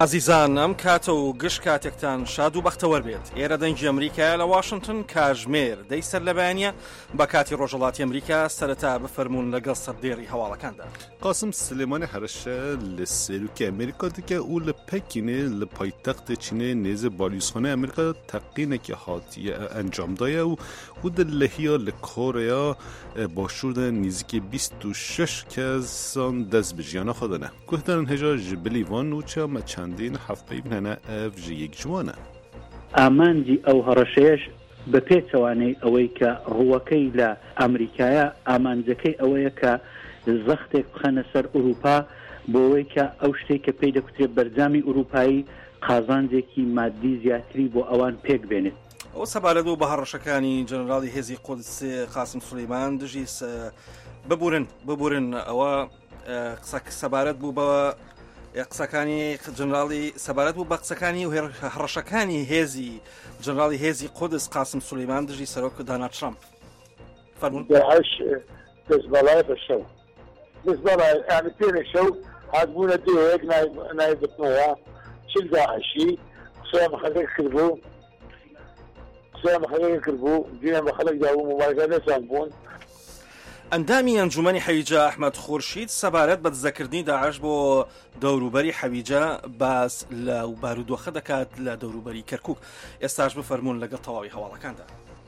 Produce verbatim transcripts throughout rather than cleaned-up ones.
عزیزان ئەم کاتە و گشت کاتێکتان شاد و بەختەوەر بێت. ئێرە دەنگی ئەمریکا لە واشنگتن کاژمێر دەی سەر لەبیانە بە کاتی ڕۆژهەڵاتی ئەمریکا سەرەتا بفەرمونون لەگەڵ سەردێڕی هەواڵەکاندا. قاسم سلێمانی هەرشە لە سێروکی ئەمریکا دیکە و لە پەکینێ لە پایتەختە چینێ نێزە بالیوزخانەی ئەمریکا تەقینێکی هاتیە ئەنجامدایە و و دلهیا لە کۆرەیا باشووردا نزیکی بیست و شش کەسان دەست بە ژیانە خۆدانە. گوهدارن هێژا ji bilîvan nûçe me çendîn hefteyî hene ev ji yek ciwan e. ئامانجی ئەو هەڕەشەیەش بە پێچەوانەی ئەوەی کە ڕووەکەی لە ئەمریکایە ئامانجەکەی ئەوەیە کە زەختێک بخەنە سەر ئوروپا بۆەوەی کە ئەو شتێک کە پێی دەکوترێت بەرجامی ئوروپایی قازانجێکی مادی زیاتری بۆ ئەوان پێک بێنێت. ئەو سەبارەت بوو بە هەڕەشەکانی جەنەراڵی هێزی قودس قاسم سولەیمان دژی ببورن ببورن ئەوە سەبارەت بوو بە قسەکانی جەنەراڵی سەبارەت بوو بە قسەکانی و هەڕەشەکانی هێزی جەنەراڵی هێزی قودس قاسم سولەیمان دژی سەرۆک دۆناڵد ترامپ. فەرموون. داعش دەستبەڵای بەشەو دەستبەڵای یعنی پێنە شەو هاتبوونە دێک نایبتنەوە چل داعشی قسەیان بە خەڵک کردبوو قسەیان بە خەڵک کردبوو دییان بە خەڵک دابوو مبارزە لەسان بوون. ئەندامی ئەنجومەنی حەویجە ئەحمەد خورشید سەبارەت بە دزەکردنی داعش بۆ دەوروبەری حەویجە باس لە بارودۆخە دەکات لە دەوروبەری کەرکووک. ئێستاش بفەرمونون لەگەڵ تەواوی هەواڵەکاندا.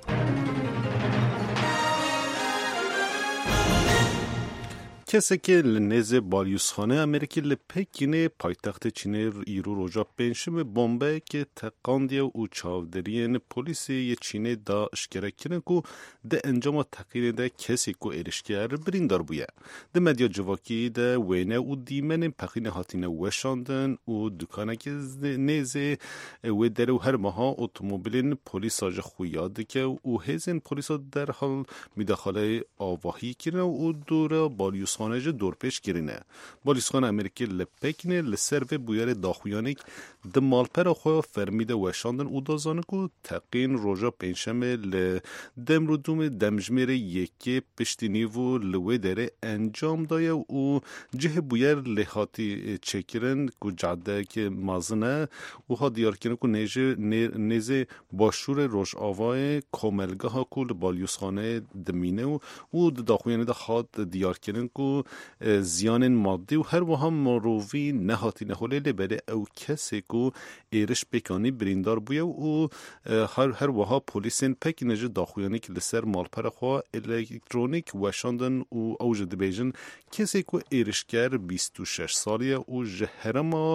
کەسێکی لە نێزێ بالیوزخانە ئەمریکی لە پەکینێ پایتەختە چینێ ئیرۆ ڕۆژا پێنجشەمە بۆمبەیەکی تەقاندیە و چاودێریên پۆلیسê yê Çînê da eşkerekirin ku di encama teqînê de kesê ku êrişker birîndar bûye. Di medya civakî de wêne û dîmenên pexînê hatîne weşandin û dukanekî nêzê wê dere û her meha otomobilên polîsa ji xuya dike û hêzên polîsa derhal müdaxaleyê avahî kirin û dûra balyûzxanê ji dorpêş kirine. Balyûzxana Amerîkê li Pekînê li ser vê bûyerê daxuyanîk di malpera xwe fermî de weşandin û da zanin ku teqîn roja pênjşemê li Demrûdûmê demjimêrê yekê piştî nîv û li wê derê encam daye û cihê bûyer lê hatî çêkirin ku caddeyekê mezin e û hat diyarkirin ku nêzê başûrê Rojavayê komelgeha ku li balyûzxaneyê dimîne û di daxuyanê de hat diyarkirin ku ziyanên maddî û her wiha mirovî nehatîne holê lê berê ew kesê ku êriş pêkanî birîndar bûye û her her wiha polîsên Pekînê ji daxuyanîk li ser malpera xwe elektronîk weşandin û ew ji dibêjin kesê ku êrişker bîst û şeş salî ye û ji herêma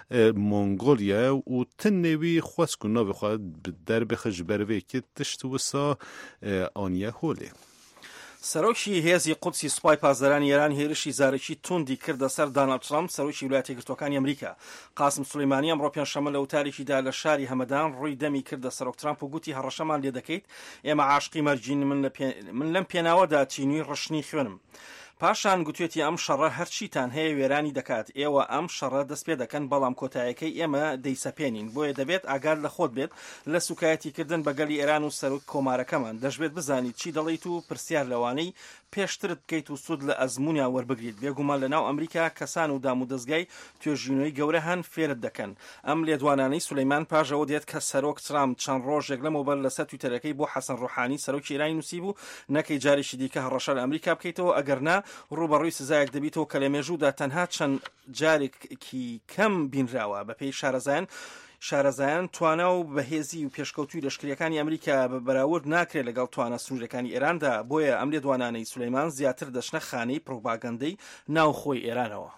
Mongolya û tinê wî xwest ku navê xwe bi derbixe ji ber vê yekê tişt wisa aniye holê. سەرۆکی هێزی قودسی سوپای پاسدارانی ئێران هێرشی زارێکی توندی کردە سەر دۆناڵد ترامپ سەرۆکی ویلایەتە یەکگرتووەکانی ئەمریکا. قاسم سولەیمانی ئەمڕۆ پێنجشەممە لە وتارێکیدا لە شاری هەمەدان ڕووی دەمی کردە سەرۆک ترامپ و گوتی هەڕەشەمان لێ دەکەیت ئێمە عاشقی مەرجین من لەم پێناوەدا چینوی ڕشنی خوێنم. پاشان گوتوێتی ئەم شەڕە هەرچیتان هەیە وێرانی دەکات ئێوە ئەم شەڕە دەست پێ دەکەن بەڵام کۆتاییەکەی ئێمە دەیسەپێنین بۆیە دەبێت ئاگاد لە خۆت بێت لە سوکایەتیکردن بەگەلی ئێران و سەرۆک کۆمارەکەمان دەشبێت بزانیت چی دەڵێیت و پرسیار لەوانەی پێشترت بکەیت و سوود لە ئەزمونیا وەربگریت. بێگومان لە ناو ئەمریکا کەسان و دام و دەستگای توێژینەوەی گەورە هەن فێرت دەکەن. ئەم لێدوانانەی سولەیمان پاژەوە دێت کە سەرۆک ترامپ چەند ڕۆژێک لەمەوبەر لەسەر تویتەرەکەی بۆ حەسەن ڕوحانی سەرۆکی ئێرانی نووسی بوو نەکەی جارێکی دیکە هەڕەشە لە ئەمریکا بکەیتەوە ئەگەرنا ڕوبەڕووی سزایەک دەبیتەوە کە لە مێژوودا تەنها چەند جارێکی کەم بینراوە. بەپێی شارەزایان شارەزایان توانە و بەهێزی و پێشکەوتوی لەشکریەکانی ئەمریکا بە بەراورد ناکرێت لەگەڵ توانە سنوورەکانی ئێراندا بۆیە ئەم لێدوانانەی سولەیمان زیاتر دەچنە خانەی پرۆپاگەندەی ناوخۆی ئێرانەوە.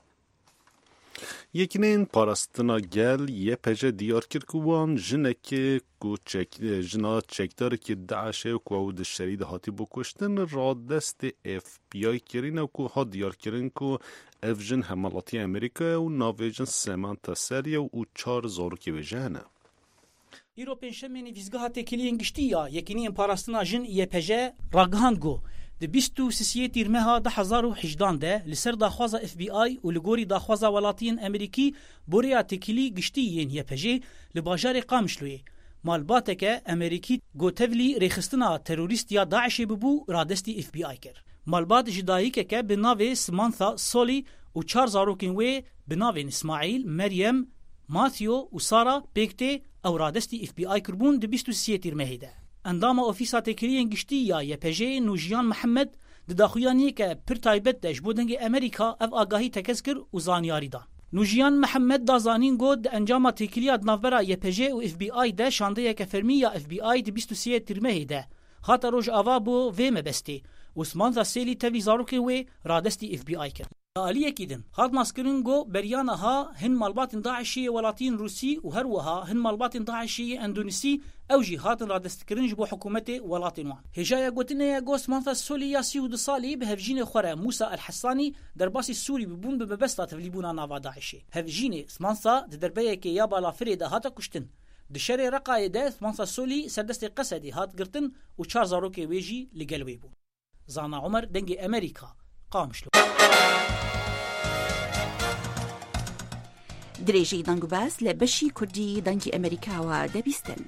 یەکینên parastina gel yê pece diyar kir ku wan jinekê ku jina çekdarekî Daişê ku ew di şerî de hatî bû kuştin radestê F B I kirîne ku hat diyarkirin ku ev jin hemalatiya Amerîkayê û navê jin Semanta Seriye û çar zarokê wê ji hene. îro pênjşemê nivîzgeha têkiliyên giştî ya yekîniyên parastina jin yê pece ragihand got di bîst û sêsiyê tîrmeha di hezar û hejdan de li ser daxwaza F B I û li gorî daxwaza welatiyên Amerîkî borêya têkilî giştî yên yê pejê li bajarê Qamişloyê malbateke Amerîkî gotevlî rêxistina terorîst ya Daişê bibû radestî F B I kir. Malbat ji dayîkeke bi navê Samantha Solly û çar zarokên wê bi navên İsmaîl, Meryem, ماثیو و سارا پیکتی او رادستی اف بی آی کربون د بیست و سه تیرمهی ده. اندام اوفیسا تکریین گشتی یا یپجه نوجیان محمد د داخویانی که پر تایبت دش بودنگ امریکا اف آگاهی تکز کر و زانیاری دان. نوجیان محمد دا زانین گود انجام تکریات نافبرا یپجه و اف بی آی ده شانده که فرمی یا اف بی آی د بیست و سه تیرمهی ده. خاطر روش آوا بو ویم بستی. عثمان ذا سیلی تاوی زاروکی وی رادستی اف بی آی کرد. آلیه کیدن. خاط ماسکرین گو بریانه ها هن مالبات داعشی ولاتین روسی و هر وها هن مالبات داعشی اندونیسی او جهات رادستکرینج بو حکومت ولاتین وان. هجایا گوتنه یا گوس منفذ سولی یا سی و دو سالی به هفجین خوره موسی الحسانی در باسی سوری ببون به ببستا تفلیبونا ناوا داعشی. هفجین اسمانسا دربیه که یا بالا فرید هاتا کشتن. دشری رقای ده اسمانسا سولی سردست قصدی هات گرتن و چار زاروکی ویجی لگلوی بون. زانا عمر دنگ امریکا قامشلو. درێژەی دەنگ و باس لە بەشی کوردی دەنگی ئەمریکاوە دەبیستن.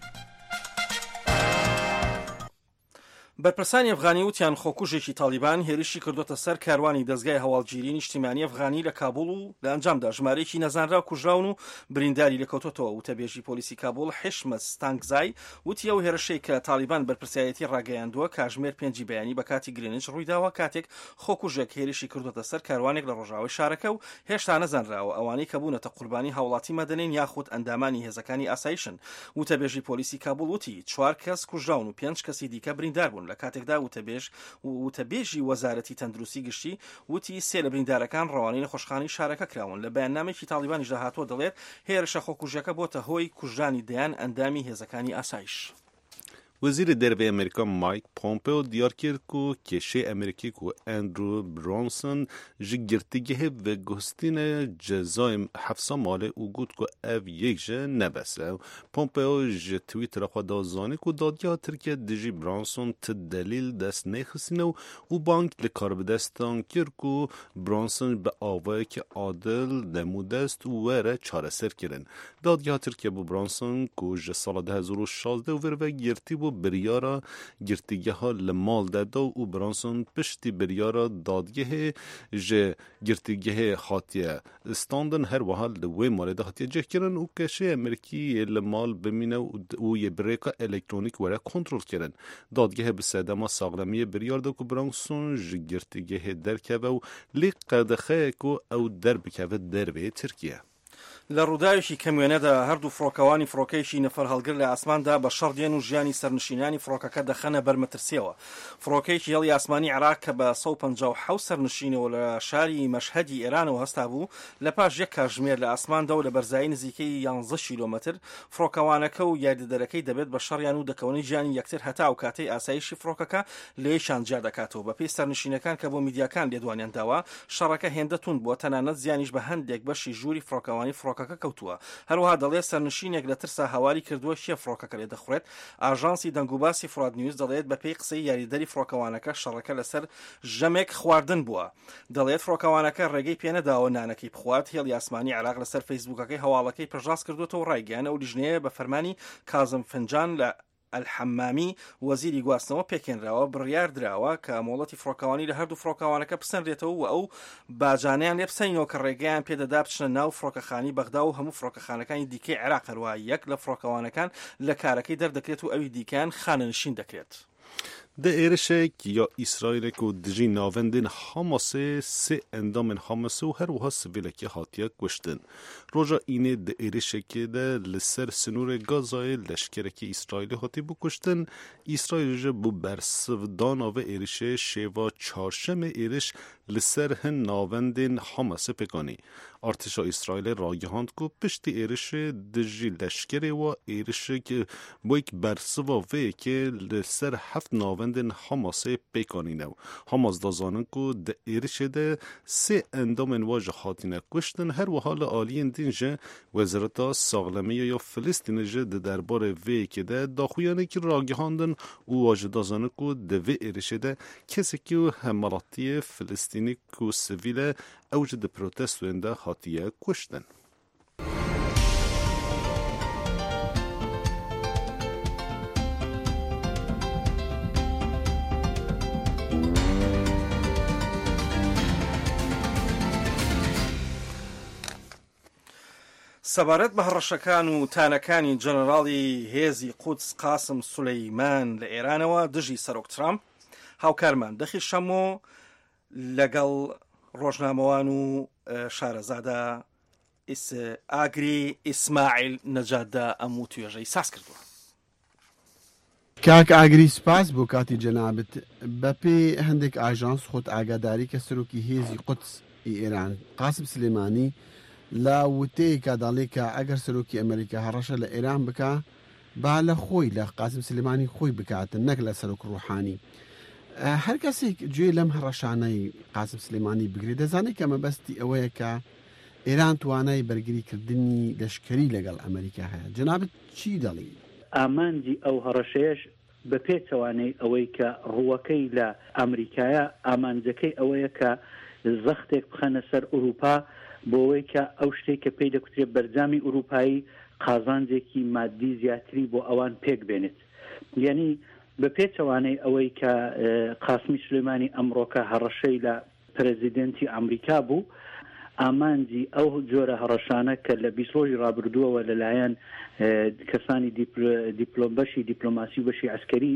بەرپرسانی ئەفغانی وتیان خۆکوژێکی تالیبان هێرشی کردوتە سەر کاروانی دەستگای هەواڵگیری نیشتیمانی ئەفغانی لە کابوڵ و لە ئەنجامدا ژمارەیەکی نەزانرا و کوژراون و برینداری لەکەوتۆتەوە. وتەبێژی پۆلیسی کابوڵ حشمە ستانگزای وتی ئەو هێرشەی کە تالیبان بەرپرسایەتی ڕاگەیاندووە کاژمێر پێنجی بەیانی بە کاتی گرێنج ڕوویداوە کاتێک خۆکوژێک هێرشی کردوتە سەر کاروانێک لە ڕۆژاوای شارەکە و هێشتا نەزانراوە ئەوانەی کە بوونەتە قوربانی هاوڵاتی مەدەنین یاخود ئەندامانی هێزەکانی ئاسایشن. وتەبێژی پۆلیسی کابوڵ وتی چوار کەس کوژراون و پێنج کەسی دیکە بریندار بوون لە کاتێکدا وتە وتەبێژی وەزارەتی تەندروستی گشتی وتی سێ لە بریندارەکان ڕەوانەی نەخۆشخانەی شارەکە کراون. لە بەیاننامێکی تالیبانیش داهاتوە دەڵێت هێرشە خۆکوژەکە بۆتە هۆی کوژرانی دەیان ئەندامی هێزەکانی ئاسایش. وزیر دربی امریکا مایک پومپئو دیار کرد که کشور امریکی که اندرو برانسون جگرتیگه و گستین جزای حفظ مال او گفت که اف یک جه نبسه. پومپئو ج توییتر خود دازانی که دادیا ترکیه دیجی برانسون تدلیل دست نخستینه و بانک لکار بدستان کرد که برانسون به آوای که عادل دمودست و وره چاره سر کرن. دادیا ترکیه بو برانسون که ج سال ده هزار و شازده و وره گرتی بو بریارا گرتیگه ها لمال داده و برانسون پشتی بریارا دادگه جه گرتیگه خاطیه استاندن هر وحال دوی مالده خاطیه جه کرن و کشه امریکی لمال بمینه و یه بریکا الکترونیک وره کنترل کرن. دادگه بسیده ما ساغلمی بریار دو که برانسون جه گرتیگه درکه و لیق قدخه که او در بکه در به ترکیه. لە ڕووداوێکی کەمیێنەدا هەردوو فڕۆکەوانی فڕۆکەیەکی نەفەر هەڵگر لە ئاسماندا بە شەڕ دێن و ژیانی سەرنشینانی فڕۆکەکە دەخەنە بەرمەترسیەوە. فڕۆکەیەکی هێڵی ئاسمانی عێراق کە بە سەد و پەنجا و حەوت سەرنشینەوە لە شاری مەشهەدی ئێرانەوە هەستا بوو لە پاش یەک کاتژمێر لە ئاسماندا و لە بەرزایی نزیکەی یانزە کیلۆمەتر. فڕۆکەوانەکە و یاریدەرەکەی دەبێت بە شەڕیان و دەکەونەی ژیانی یەکتر هەتا و کاتەی ئاسایشی فڕۆکەکە لێیشان جیا دەکاتەوە. بەپێی سەرنشینەکان کە بۆ میدیاکان لێدوانیان داوە شەڕەکە هێندە توند بووە، تەنانەت زیانیش بە هەندێک بەشی ژووری فڕۆکەوانی فڕۆکەکە کەوتووە. هەروەها دەڵێت سەرنشینێک لە ترسا هەواری کردووە شیە فڕۆکەکە لێ دەخورێت. ئاژانسی دەنگوباسی فراد نیوز دەڵێت بەپێی قسەی یاریدەری فڕۆکەوانەکە شەڕەکە لەسەر ژەمێک خواردن بووە. دەڵێت فڕۆکەوانەکە ڕێگەی پێنەداوە نانەکەی بخوات. هێڵی ئاسمانی عێراق لەسەر فەیسبووکەکەی هەواڵەکەی پەرژاس کردوێتەوە ڕایگەیاندە ئەو لیژنەیە بە فەرمانی کازم فنجان لە الحمامی وەزیری گواستنەوە پێکێنراوە بڕیار دراوە کە مۆڵەتی فڕۆکەوانی لە هەردوو فڕۆکەوانەکە بسەنرێتەوە و ئەو باجانیان لێ بسەینەوە کە ڕێگەیان پێدەدا بچنە ناو فڕۆکەخانی بەغدا و هەموو فڕۆکەخانەکانی دیکەی عێراق هەروە یەک لە فڕۆکەوانەکان لە کارەکەی دەردەکرێت و ئەوی دیکەیان خانەنشین دەکرێت. ده ایرشک یا اسرائیل کو دجی ناوندین حماس سه اندام حماس و هر وها سویلکی هاتیه کشتن. روزا اینه ده ایرشک ده لسر سنور گازای لشکرکی اسرائیل هاتی بو کشتن. اسرائیل جه بو برسودان و ایرش شیوا چارشم ایرش لسر هن ناوندین حماس پکانی. ارتشا اسرائیل راگهاند کو پشتی ایرش دجی لشکری و ایرش که با یک برسوا وی که لسر هفت ناوندین حماس پیکانینو. حماس دازانن کو ده ایرش ده سه اندام واجه خاتینه کشتن. هر و حال آلین دینجه وزارت ساغلمی یا فلسطین جه ده دربار وی که ده داخویانه که راگهاندن و واجه دازانن کو ده وی ایرش ده کسی که همراتی فلسطینی کو سویل اوج ده پروتست وینده خاتیه کشتن. سەبارەت بە هەڕەشەکان و تانەکانی جەنەراڵی هێزی قودس قاسم سولەیمان لە ئێرانەوە دژی سەرۆک ترامپ هاوکارمان دەخی شەمۆ لەگەڵ ڕۆژنامەوان و شارەزادە ئاگری ئیسماعیل نەجاتدا ئەم و توێژەی ساز کردووە. کاک ئاگری سپاس بۆ کاتی جەنابەت. بەپێی هەندێک ئاژانس خۆت ئاگاداری کە سەرۆکی هێزی قودس ئێران قاسم سلێمانی لە وتەیەکە دەڵێ کە ئەگەر سەرۆکی ئەمریکا هەڕەشە لە ئێران بکە با لە خۆی لە قاسم سلێمانی خۆی بکاتن نەک لە سەرۆک ڕوحانی. هەر کەسێک گوێ لەم هەڕەشانەی قاسم سلێمانی بگرێت دەزانێت کە مەبەستی ئەوەیە کە ئێران توانای بەرگریکردنی لەشکری لەگەڵ ئەمریکا هەیە. جەنابەت چی دەڵێ؟ ئامانجی ئەو هەڕەشەیەش بە پێچەوانەی ئەوەی کە ڕووەکەی لە ئەمریکایە ئامانجەکەی ئەوەیە کە زەختێک بخەنە سەر ئوروپا بۆەوەی کە ئەو شتێک کە پێی دەکوترێت بەرجامی ئوروپایی قازانجێکی مادی زیاتری بۆ ئەوان پێک بێنێت. یعنی بە پێچەوانەی ئەوەی کە قاسمی سلێمانی ئەمڕۆکە هەڕەشەی لە پرەزیدنتی ئەمریکا بوو ئامانجی ئەو جۆرە هەڕەشانە کە لە بیست ڕۆژی ڕابردووەوە لەلایەن کەسانی دیپلۆم بەشی دیپلۆماسی و بەشی عسکەری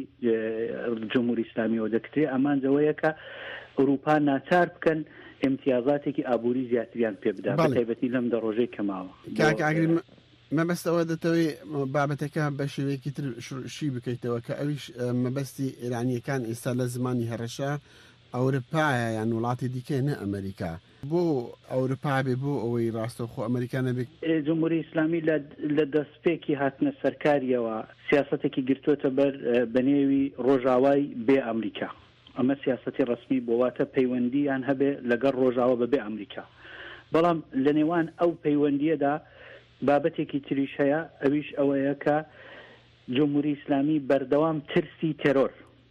جمهوری ئیسلامیەوە دەکترێت ئامانجەوەیە کە ئوروپا ناچار بکەن امتیازاتێکی ئابووری زیاتریان پێ بدات بە تایبەتی لەم دە ڕۆژەی کەماوە. کاک ئاگری مەبەستەوە دەتەوەی بابەتەکە بە شێوەیەکی تر شی بکەیتەوە کە ئەویش مەبەستی ئێرانیەکان ئێستا لە زمانی هەڕەشە ئەوروپایە یان وڵاتی دیکە نە ئەمریکا. بۆ ئەوروپا بێ بۆ ئەوەی ڕاستەوخۆ ئەمریکا نەبێت؟ جمهوری ئیسلامی لە دەستپێکی هاتنە سەرکاریەوە سیاسەتێکی گرتوۆتە بەر بەنێوی ڕۆژاوای بێ ئەمریکا. ئەمە سیاسەتی ڕسمی بۆواتە پەیوەندیان هەبێ لەگەڵ ڕۆژاوە بەبێ ئەمریکا. بەڵام لە نێوان ئەو پەیوەندیەدا بابەتێکی تریش هەیە ئەویش ئەوەیە کە جمهوری ئیسلامی بەردەوام ترسی تێرۆر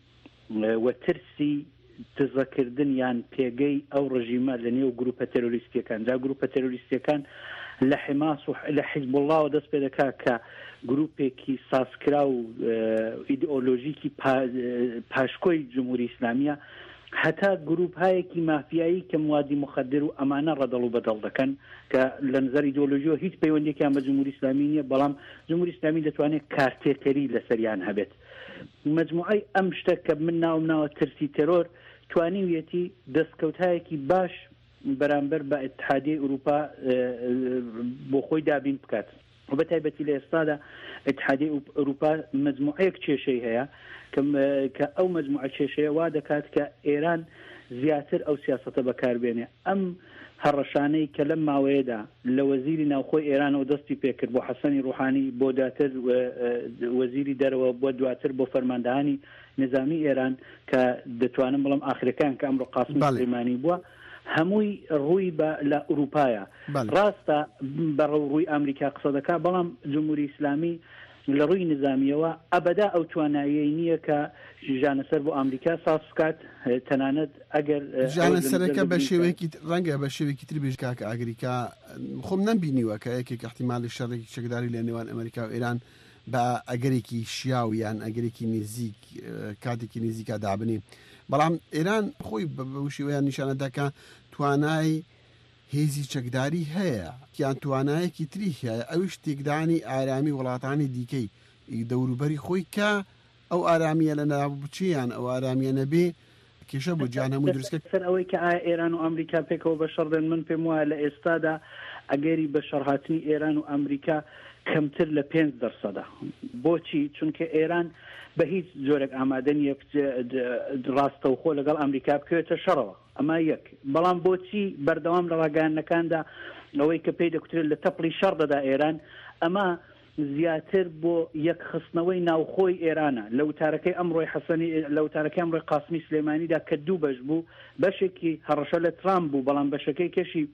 و ترسی دزەکردن یان پێگەی ئەو ڕژیمە لە نێو گروپە تێرۆریستیەکان دا گروپە تێرۆریستیەکان لە حماس و لە حیزب الله دەست پێ دەکات کە گروپێکی سازکرا و ئیدئۆلۆژیکی پاشکۆی جمهوری ئیسلامیە هەتا گروپهایەکی مافیایی کە موادی مخدر و ئەمانە ڕەدەڵ و بەدەڵ دەکەن کە لە نظر ئیدئۆلۆژیەوە هیچ پەیوەندێکیان بە جمهوری ئیسلامی نییە بەڵام جمهوری ئیسلامی دەتوانێت کارتێکەری لەسەریان هەبێت. مجموعەی ئەم شتە کە من ناوم ناوە ترسی تێرۆر توانیویەتی دەستکەوتایەکی باش بەرامبەر بە ئیتحادیە ئوروپا بۆ خۆی دابین بکات. و بە تایبەتی لە ئێستادا ئیتحادیە ئوروپا مجموعەیەک کێشەی هەیە کە ئەو مجموعە کێشەیە وا دەکات کە ئێران زیاتر ئەو سیاسەتە بەکاربێنێ. ئەم هەڕەشانەی کە لەم ماوەیەدا لە وەزیری ناوخۆی ئێرانەوە دەستی پێکرد بۆ حەسەنی ڕوحانی بۆ دواتر وەزیری دەرەوە بۆ دواتر بۆ فەرماندەهانی نظامی ئێران کە دەتوانم بڵم ئاخرەکان کە ئەمڕۆ قاسم سلێمانی بووە هەمووی ڕووی بە لە ئوروپایە. ڕاستە بەڕەو ڕووی ئەمریکا قسە دەکات بەڵام جمهوری ئیسلامی لە ڕووی نظامیەوە ئەبەدا ئەو تواناییەی نییە کە ژانەسەر بۆ ئەمریکا ساز بکات تەنانەت ئەگەر ژانەسەرەکە بە شێوەیەکی ڕەنگە بە شێوەیەکی تر بێژ کاکە ئاگریکا خۆم نەبینیوە کە یەکێک احتیمالی شەڕێکی چەکداری لە نێوان ئەمریکا و ئێران بە ئەگەرێکی شیاو یان ئەگەرێکی نزیک کاتێکی نزیکا دابنی. بەڵام ئێران خۆی بە شێوەیان نیشانەداکە توانای هێزی چەکداری هەیە یان توانایەکی تری هەیە ئەوش تێکدانی ئارامی وڵاتانی دیکەی دەوروبەری خۆی کە ئەو ئارامیە لە ناوچیان ئەو ئارامیە نەبێ کێشە بۆ گیان هەموو دروستکە سەر ئەوەی کە ئایا ئێران و ئەمریکا پێکەوە بە شەڕدەن من پێم وایە لە ئێستادا ئەگەری بە شەڕهاتنی ئێران و ئەمریکا کەمتر لە پێنج دەرسەدا. بۆچی؟ چونکە ئێران بە هیچ جۆرێک ئامادە نیە ڕاستەوخۆ لەگەڵ ئەمریکا بکوێتە شەڕەوە. ئەمە یەک. بەڵام بۆچی بەردەوام لە ڕاگەیاندنەکاندا ئەوەی کە پێی دەکوترێت لە تەپڵی شەڕ دەدا ئێران ئەمە زیاتر بۆ یەک خستنەوەی ناوخۆی ئێرانە. لە وتارەکەی ئەمڕۆی حەسەنی لە وتارەکەی ئەمڕۆی قاسمی سلێمانیدا کە دوو بەش بوو بەشێکی هەڕەشە لە ترامپ بوو بەڵام بەشەکەی کەشی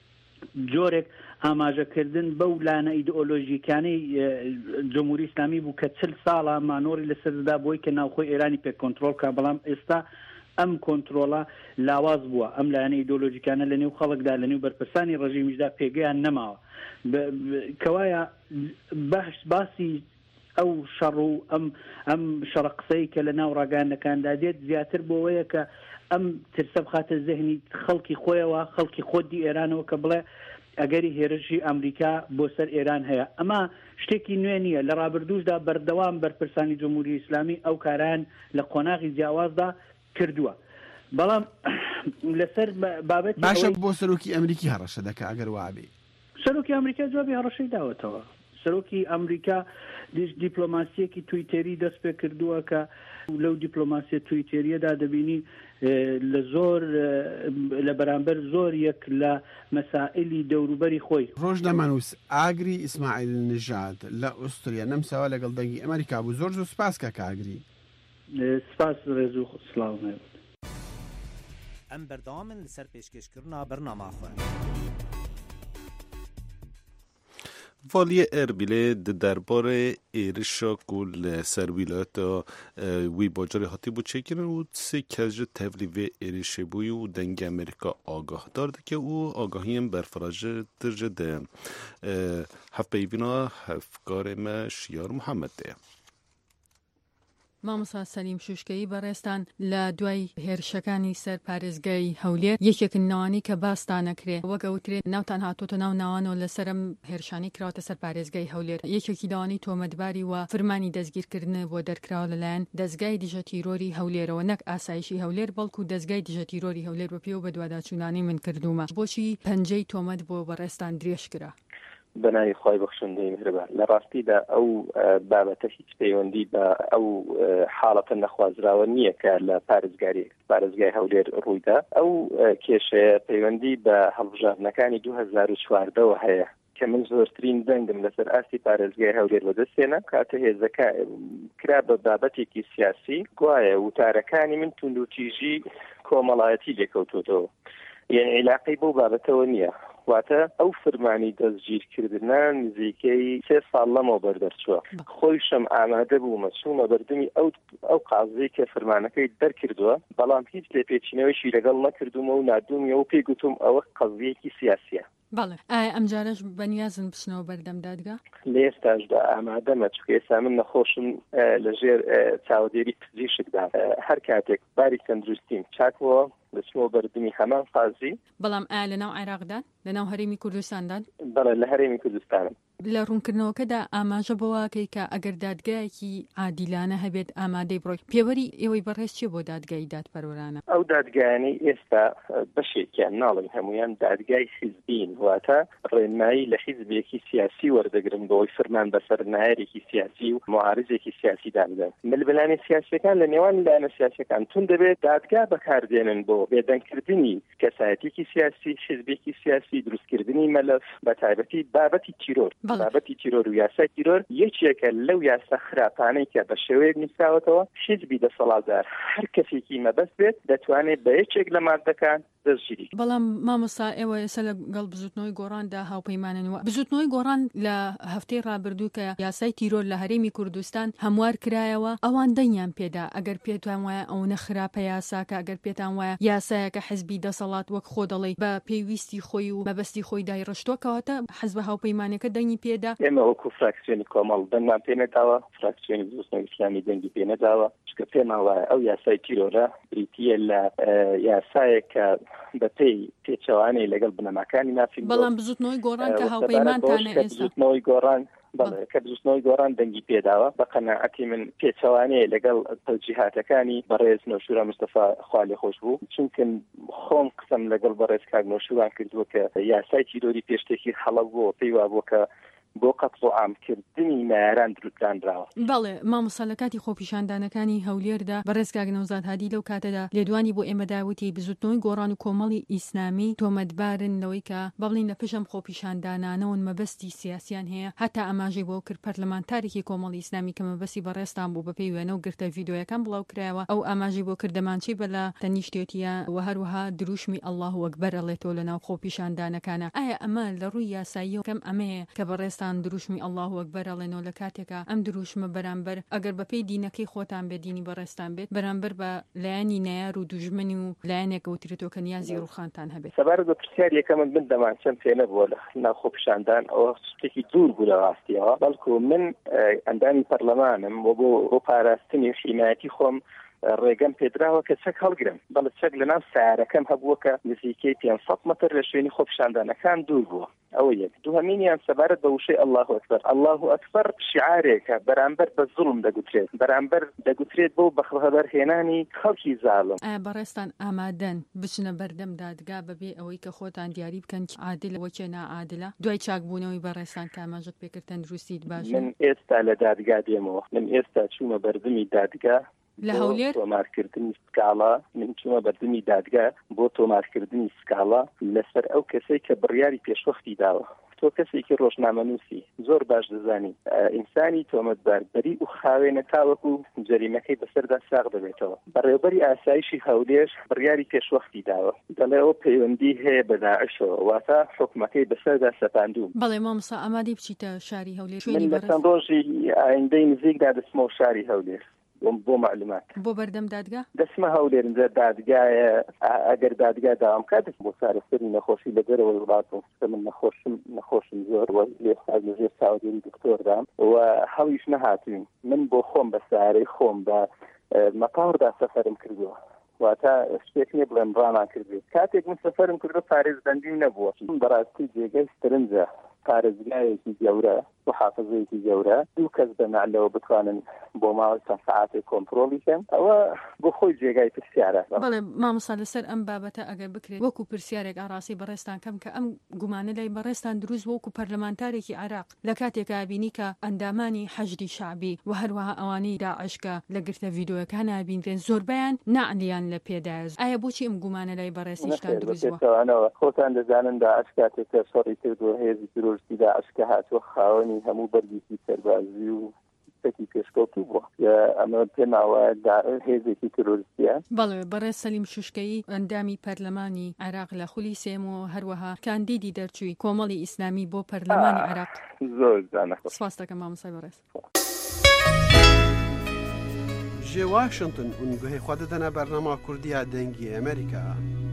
جۆرێک ئاماژەکردن بەو لانە ئیدئۆلۆژیکانەی جمهوری ئیسلامی بوو کە چل ساڵە مانۆری لەسەردا بۆی کە ناوخۆی ئێرانی پێ کۆنتڕۆڵ کا بەڵام ئێستا ئەم کۆنتڕۆڵە لاواز بووە. ئەم لایەنە ئیدئۆلۆژیکانە لە نێو خەڵکدا لە نێو بەرپرسانی ڕژیمیشدا پێگەیان نەماوە کەوایە بەش باسی ئەو شەڕ و ئەم ئەم شەڕە قسەی کە لە ناو ڕاگەیاندنەکاندا دێت زیاتر بۆەوەیە کە ئەم ترسە بخاتە زەهنی خەڵکی خۆیەوە خەڵکی خۆدی ئێرانەوە کە بڵێ ئەگەری هێرشی ئەمریکا بۆ سەر ئێران هەیە. ئەمە شتێکی نوێ نییە، لە ڕابردووشدا بەردەوام بەرپرسانی جمهوری ئیسلامی ئەو کاران لە قۆناغی جیاوازدا کردووە. بەڵام لەسەر بابەت باشە بۆ سەرۆکی ئەمریکی هەڕەشە دەکە ئەگەر وابێ. سەرۆکی ئەمریکا جوابی هەڕەشەی داوەتەوە. سەرۆکی ئەمریکا دیپلۆماسیەکی تویتەری دەست پێ کردووە کە لەو دیپلۆماسیە تویتەریەدا دەبینی لە زۆر لە بەرامبەر زۆر یەک لە مەسائلی دەوروبەری خۆی. ڕۆژ دەمانووس ئاگری ئیسماعیل نژاد لە ئوستریا نەمساوە لەگەڵ دەنگی ئەمریکا بوو. زۆر زۆر سپاس کە کاگری. سپاس ڕێز و سڵاو هەیە. ئەم بەردەوامن لەسەر پێشکەشکردنا بەرنامەخۆ. والی اربیل درباره ایرشا کل سر ولایت وی باجر هاتی بود چکن و سه کج تولیو ایرش بوی و دنگ امریکا آگاه دارد که او آگاهی هم برفراج درجه ده هف بیوینا هفکار ما شیار محمد ده. مامۆستا سەلیم شوشکەیی بەڕێستان لە دوای هێرشەکانی سەر پارێزگای هەولێر یەکێک ناوانی کە باستان نەکرێ وەک ئەوترێت ناوتان هاتوۆتە ناو ناوانەوە لەسەرم هێرشانی کراوەتە سەر پارێزگای هەولێر یەکێکی داوانی تۆمەتباری و فرمانی دەستگیرکردن بۆ دەرکراوە لەلایەن دەستگای دژە تیرۆری هەولێرەوە نەک ئاسایشی هەولێر بەڵکو دەستگای دژە تیرۆری هەولێر بە پێ و بە دوواداچوونانەی من کردومە بۆچی پەنجەی تۆمەت بۆ بەڕێستان درێژ کرا بەناوی خۆی بەخشندەی میهرەبان لە ڕاستیدا ئەو بابەتە هیچ پەیوەندی بە ئەو حاڵەتە نەخوازراوە نییە کە لە پارێزگاری پارێزگای هەولێر ڕوویدا ئەو کێشەیە پەیوەندی بە هەڵبژاردنەکانی دوو هەزار و چواردەوە هەیە کە من زۆرترین دەنگم لەسەر ئاستی پارێزگای هەولێر بەدەستێنە کاتە هێزەکە کرا بە بابەتێکی سیاسی گوایە وتارەکانی من توند و تیژی کۆمەڵایەتی لێکەوتوتەوە یعنی علاقەی بۆ بابەتەوە نییە واتە ئەو فرمانی دەستگیرکردنە نزیکەی سێ ساڵ لەمەوە بەردەرچووە خۆیشم ئامادە بوومە چوومە بەردەمی ئەو ئەو قازەی کە فرمانەکەی دەرکردووە بەڵام هیچ لێپێچینەوەیشی لەگەڵ نەکردومە و نادومیەوە پێی گوتم ئەوە قەزیەکی سیاسیە. بەڵێ ئایا ئەمجارەش بەنیازن بچنەوە بەردەم دادگا؟ لە ئێستاشدا ئامادەمە چونکە ئێستا من نەخۆشم لەژێر چاودێری پزیشکدا هەر کاتێک باری تەندروستیم چاکەوە بچمەوە بەردەمی هەمان قازی. بەڵام ئایا لەناو عێراقدان لەناو هەرێمی کوردستاندان؟ بەڵێ لە هەرێمی کوردستانم. لە ڕوونکردنەوەکەدا ئاماژە بەواکەی کە ئەگەر دادگایەکی عادیلانە هەبێت ئامادەی بڕۆی پێوەری ئێوەی بەڕێز چیە بۆ دادگای دادپەروەرانە؟ ئەو دادگایانەی ئێستا بەشێکیان ناڵین هەمویان دادگای حیزبین واتە ڕێنمایی لە حیزبێکی سیاسی وەردەگرن بۆی فرمان بەسەر نایەرێکی سیاسی و معارضێکی سیاسی دادەن ملبلانی سیاسیەکان لە نێوان لایەنە سیاسیەکان تون دەبێت دادگا بەکاردێنن بۆ بێدەنگکردنی کەسایەتێکی سیاسی حیزبێکی سیاسی دروستکردنی مەلەف بە تایبەتی بابەتی تیرۆر بابەتی تیرۆر و یاسای تیرۆر یەکێکە لەو یاسا خراپانەی کە بە شێوەیەک نووسراوەتەوە حیزبی دەسەڵاتدار هەر کەسێکی مەبەست بێت دەتوانێت بە یەکێک لە مادەکان دەستگیری. بەڵام مامۆستا ئێوە ئێستا لەگەڵ بزوتنەوەی گۆڕاندا هاوپەیماننەوە بزوتنەوەی گۆڕان لە هەفتەی ڕابردوو کە یاسای تیرۆر لە هەرێمی کوردستان هەموار کرایەوە ئەوان دەنگیان پێدا ئەگەر پێتوان وایە ئەوە خراپە یاساکە ئەگەر پێتان وایە یاسایەکە حیزبی دەسەڵات وەک خۆ دەڵێ بە پێویستی خۆی و مەبەستی خۆی دای ڕشتۆکەواتە حەزب هاوپەیمانەکە دەنگی پێدا ئێمە وەکو فراکسیۆنی کۆمەڵ دەنگمان پێ نەداوە فراکسیۆنی بزوتنەوەی ئیسلامی دەنگی پێ نەداوە چکە پێمان وایە ئەو یاسای تیرۆرە بریتیە لە یاسایەکە بەپێی پێچەوانەی لەگەڵ بنەماکانی نافی بەڵام بزوتنەوەی گۆڕان کە هاوپەیمانتانە ئێستا بزوتنەوەی گۆڕان بەڵێ کە بزوتنەوەی گۆڕان دەنگی پێداوە بە قەناعەتی من پێچەوانەیە لەگەڵ تەوجیهاتەکانی بەڕێز نەوشورە مستەفا خوا لێ خۆش بوو چونکە خۆم قسەم لەگەڵ بەڕێز کاک نەوشوران کردووە کە یاسای تیرۆری پێشتێکی خەڵک بووە پێی وا بووە کە بۆ قەت و عامکردنی مایاران دروستدانراوە. بەڵێ مامۆستا لە کاتی خۆپیشاندانەکانی هەولێردا بەڕێز کاک نەوزاد هادی لەو کاتەدا لێدوانی بۆ ئێمە داوتی بزوتنەوەی گۆڕان و کۆمەڵی ئیسلامی تۆمەتبارن لەوەی کە بەڵین لە پشەم خۆپیشاندانانەوەن مەبەستی سیاسیان هەیە هەتا ئەماژەی بۆ کرد پەرلەمانتارێکی کۆمەڵی ئیسلامی کە مەبەستی بەڕێستان بوو بە پێی وێنە و گرتە ڤیدۆیەکان بڵاو کرایەوە ئەو ئاماژەی بۆ کردەمانچی بە لە تەنیشتێتیە و هەروەها دروشمی ئەڵڵاه وەکبەر ئەڵێتەوە لەناو خۆپیشاندانەکانە ئایا ئەمە لە ڕووی یاسایی کەم ئەمەیە کە بەڕێستان دروشمی ئەڵڵاه وەکبەر ئەڵێنەوە لە کاتێکە ئەم دروشمە بەرامبەر ئەگەر بەپێی دینەکەی خۆتان بێ دینی بەڕێستان بێت بەرامبەر بە لایەنی نەیار و دوژمنی و لایەنێک وترێتەوە کە نیازی ڕوخانتان هەبێت سەبارەت بە پرسیار یەکەمت من دەمانچەند پێ نەبووە لە ناو خۆپیشاندان ئەوە شتێکی دوور بوو لە ڕاستیەوە بەڵکو من ئەندامی پەرلەمانم بۆ بۆ بۆ پاراستنی حیمایەتی خۆم ڕێگەم پێدراوە کە چەک هەڵگرم بەڵێ چەک لە ناو سیارەکەم هەبووە کە نزیکەی پێنج سەد مەتر لە شوێنی خۆپیشاندانەکان دوور بووە. ئەوە یەک. دووهەمینیان سەبارەت بە وشەی الله ئەکبەر. الله ئەکبەر شیعارێکە بەرامبەر بە زوڵم دەگوترێت، بەرامبەر دەگوترێت بۆ بەخەبەرهێنانی خەڵکی زاڵم. ئایا بەڕێستان ئامادەن بچنە بەردەم دادگا بەبێ ئەوەی کە خۆتان دیاری بکەن عادل وەکێ نائادلە دوای چاکبوونەوەی بەڕێستان کاماژت پێکرد تەندروستیت باشە؟ من ئێستا لە دادگا دێمەوە، من ئێستا چوومە بەردەمی دادگا لە هەولێر تۆمارکردنی سکاڵا، من چوومە بەردەمی دادگا بۆ تۆمارکردنی سکاڵا لەسەر ئەو کەسەی کە بڕیاری پێشوەختی داوە. تۆ کەسێکی ڕۆژنامەنووسی زۆر باش دەزانی ئینسانی تۆمەتبار بەری و خاوێنە تاوەکو جەریمەکەی بەسەردا ساغ دەبێتەوە. بەڕێوەبەری ئاسایشی هەولێر بڕیاری پێشوەختی داوە، دەڵێەوە پەیوەندی هەیە بە داعشەوە، واتە حکومەکەی بەسەردا سەپاندووم. بەڵێ مامۆستا ئامادەی بچیتە شاری هەولێر؟ من لە چەند ڕۆژی ئایندەی نزیکدا دەچمەوە شاری هەولێر بۆ معلومات بۆ بەردەم دادگا دەچمە هەولێر اینجا دادگایە، ئەگەر دادگا داوام کات بۆ چارەسەری نەخۆشی لە دەرەوە وڵاتم کە من نەخۆشم نەخۆشم زۆر وە لێ لەژێر چاودێری دکتۆردام و هەڵیش نەهاتوین. من بۆ خۆم بە سارەی خۆم بە مەتاوردا سەفەرم کردووە، واتە شتێک نییە بڵێم ڕامان کردێت. کاتێک من سەفەرم کردو پارێزبەندی نەبووە، بەڕاستی جێگەی سترنجە، پارێزگایەکی گەورە و حافظەیەکی گەورە، دوو کەس بەمەعلەوە بتوانن بۆ ماوەی چەند سەعاتێک کۆنتڕۆڵی کەن، ئەوە بۆ خۆی جێگای پرسیارە. بەڵێ مامۆستا لەسەر ئەم بابەتە ئەگەر بکرێت وەکو پرسیارێک ئاڕاستی بەڕێستان کەم کە ئەم گومانە لای بەڕێستان دروست وەکو پەرلەمانتارێکی عێراق لە کاتێکا بینی کە ئەندامانی حەشدی شعبی و هەروەها ئەوانەی داعشکە لە گرتە ڤیدۆیەکان نابینرێن زۆربیان نەعلیان لە پێدایە. ئایا بۆچی ئەم گومانە لای بەڕێستیشتان دروستوە؟ خۆتان دەزانن داعش کاتێک کە شەڕی کردووە هێزی ترۆریستی داعش کە هاتووە خاوەنی هەموو بەرگێکی سەربازی و سەکی پێشکەوتوو بووە، ئەمە پێم وایە هێزێکی ترۆریستیە. بەڵێ بەڕێز سەلیم شوشکەی ئەندامی پەرلەمانی عێراق لە خولی سێم و هەروەها کاندیدی دەرچووی کۆمەڵی ئیسلامی بۆ پەرلەمانی عێراق. زۆر زانە سپاس دەکەم مامۆستای بەڕێز. ژێ واشنگتن ئونگوهەی خوا دەدەنە بەرنامە کوردیە دەنگی ئەمریکا.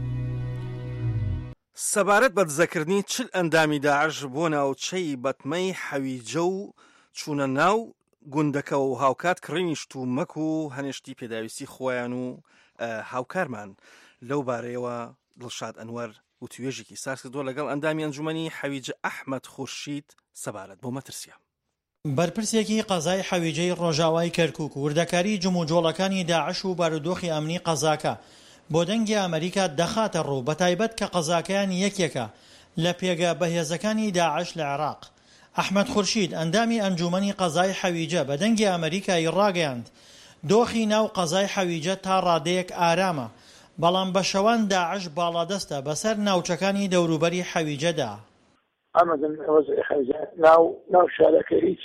سەبارەت بە دزەکردنی چل ئەندامی داعش بۆ ناوچەی بەتمەی حەویجە و چوونە ناو گوندەکە و هاوکات کڕینی شتومەک و هەنێشتی پێداویستی خۆیان و هاوکارمان لەو بارەیەوە دڵشاد ئەنوەر و توێژێکی ساز کردووە لەگەڵ ئەندامی ئەنجومەنی حەویجە ئەحمەد خورشید سەبارەت بۆ مەترسیە. بەرپرسێکی قەزای حەویجەی ڕۆژاوای کەرکووک و وردەکاری جموجۆڵەکانی داعش و بارودۆخی ئەمنی قەزاکە بۆ دەنگی ئەمریکا دەخاتە ڕوو، بەتایبەت کە قەزاکەیان یەکێکە لە پێگە بەهێزەکانی داعش لە عێراق. ئەحمەد خورشید ئەندامی ئەنجومەنی قەزای حەویجە بە دەنگی ئەمریکای ڕاگەیاند دۆخی ناو قەزای حەویجە تا ڕادەیەک ئارامە، بەڵام بە شەوان داعش باڵادەستە بەسەر ناوچەکانی دەوروبەری حەویجەدا. ئەمە ناو ناو شارەکە هیچ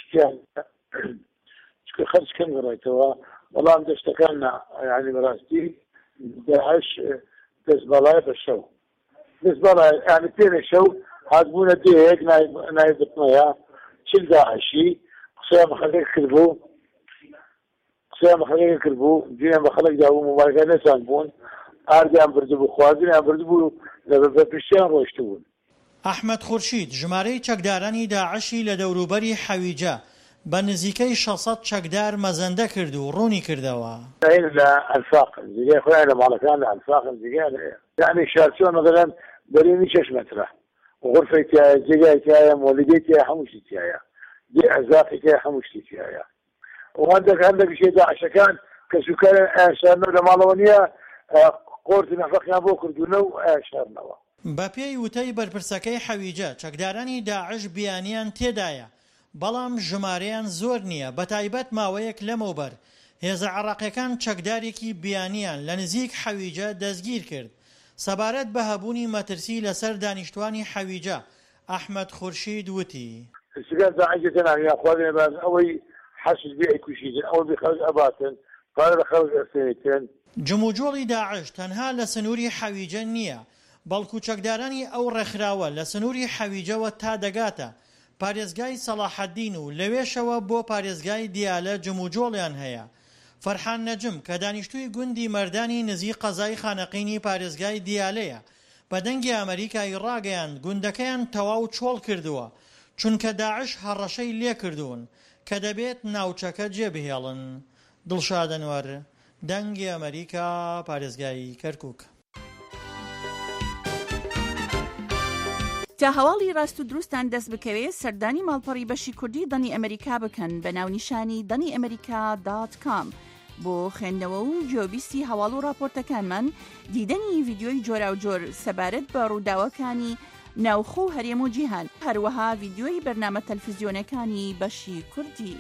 خەرج کەم گەڕێتەوە، بەڵام دەشتەکان یعنی بەڕاستی داعش دەستبەڵای بە شەو دەستبەڵای یعنی پێنە شەو هاتبوونە دێیەک نایب بتمەیە چل داعشی قسەیان بە خەڵک کردبوو قسەیان بە خەڵک کردبوو جیان بە خەڵک دابوو مۆبایلەکان نەسان بوون، ئاردیان بردبوو، خوازیان بردبوو، لە بە پشتیان ڕۆشت بوون. ئەحمەد خورشید ژمارەی چەکدارانی داعشی لە دەوروبەری حەویجە بە نزیکەی شەسەد چەکدار مەزەندە کرد و ڕوونی کردەوە. لە ئەنفاق جێگای خۆیان لە ماڵەکان لە ئەنفاق جێگای یعنی شارچۆن مەدەڵێن بەرینی شەش مەترە، غرفەی تایە، جێگای تایە، مۆلیدەی تایە، هەموو شتی تایە، دێ ئەزافی تایە، هەموو شتی تایە. وهەندێک هەندێک شێ داعشەکان کە سوکارە ئاشارنەوە لە ماڵەوە نییە، قۆرتی نەفەقیان بۆ کردوونە و ئاشارنەوە. بە پێی وتەی بەرپرسەکەی حەویجە چەکدارانی داعش بیانیان تێدایە، بەڵام ژمارەیان زۆر نییە، بەتایبەت ماوەیەک لەمەوبەر هێزە عێراقیەکان چەکدارێکی بیانیان لە نزیک حەویجە دەستگیر کرد. سەبارەت بە هەبوونی مەترسی لەسەر دانیشتوانی حەویجە ئەحمەد خورشید وتی سگەر داعشە ناویان خواردنێ باز ئەوەی حەسد بێ ئەیکوشیدن، ئەوە بێ خەڵک ئەباتن، پارە لە خەڵک ئەسێنێتن. جموجۆڵی داعش تەنها لە سنووری حەویجە نییە، بەڵکو چەکدارانی ئەو ڕێکخراوە لە سنووری حەویجەوە تا دەگاتە پارێزگای سەلاحەدین و لەوێشەوە بۆ پارێزگای دیالە جموجۆڵیان هەیە. فەرحان نەجم کە دانیشتووی گوندی مەردانی نزیک قەزای خانەقینی پارێزگای دیالەیە بە دەنگی ئەمریکای ڕاگەیاند گوندەکەیان تەواو چۆڵ کردووە چونکە داعش هەڕەشەی لێ کردوون کە دەبێت ناوچەکە جێبهێڵن. دڵشاد ئەنوەر دەنگی ئەمریکا پارێزگای کەرکووک. تا هەواڵی ڕاست و دروستان دەست بکەوێت سەردانی ماڵپەڕی بەشی کوردی دەنی ئەمریکا بکەن بە ناونیشانی دەنی ئەمریکا دات کام. بۆ خوێندنەوە و جۆبیستی هەواڵ و راپۆرتەکانمان دیدەنی ڤیدیۆی جۆرا و جۆر سەبارەت بە ڕووداوەکانی ناوخۆ و هەرێم و جیهان، هەروەها ڤیدیۆی بەرنامە تەلەڤیزیۆنەکانی بەشی کوردی.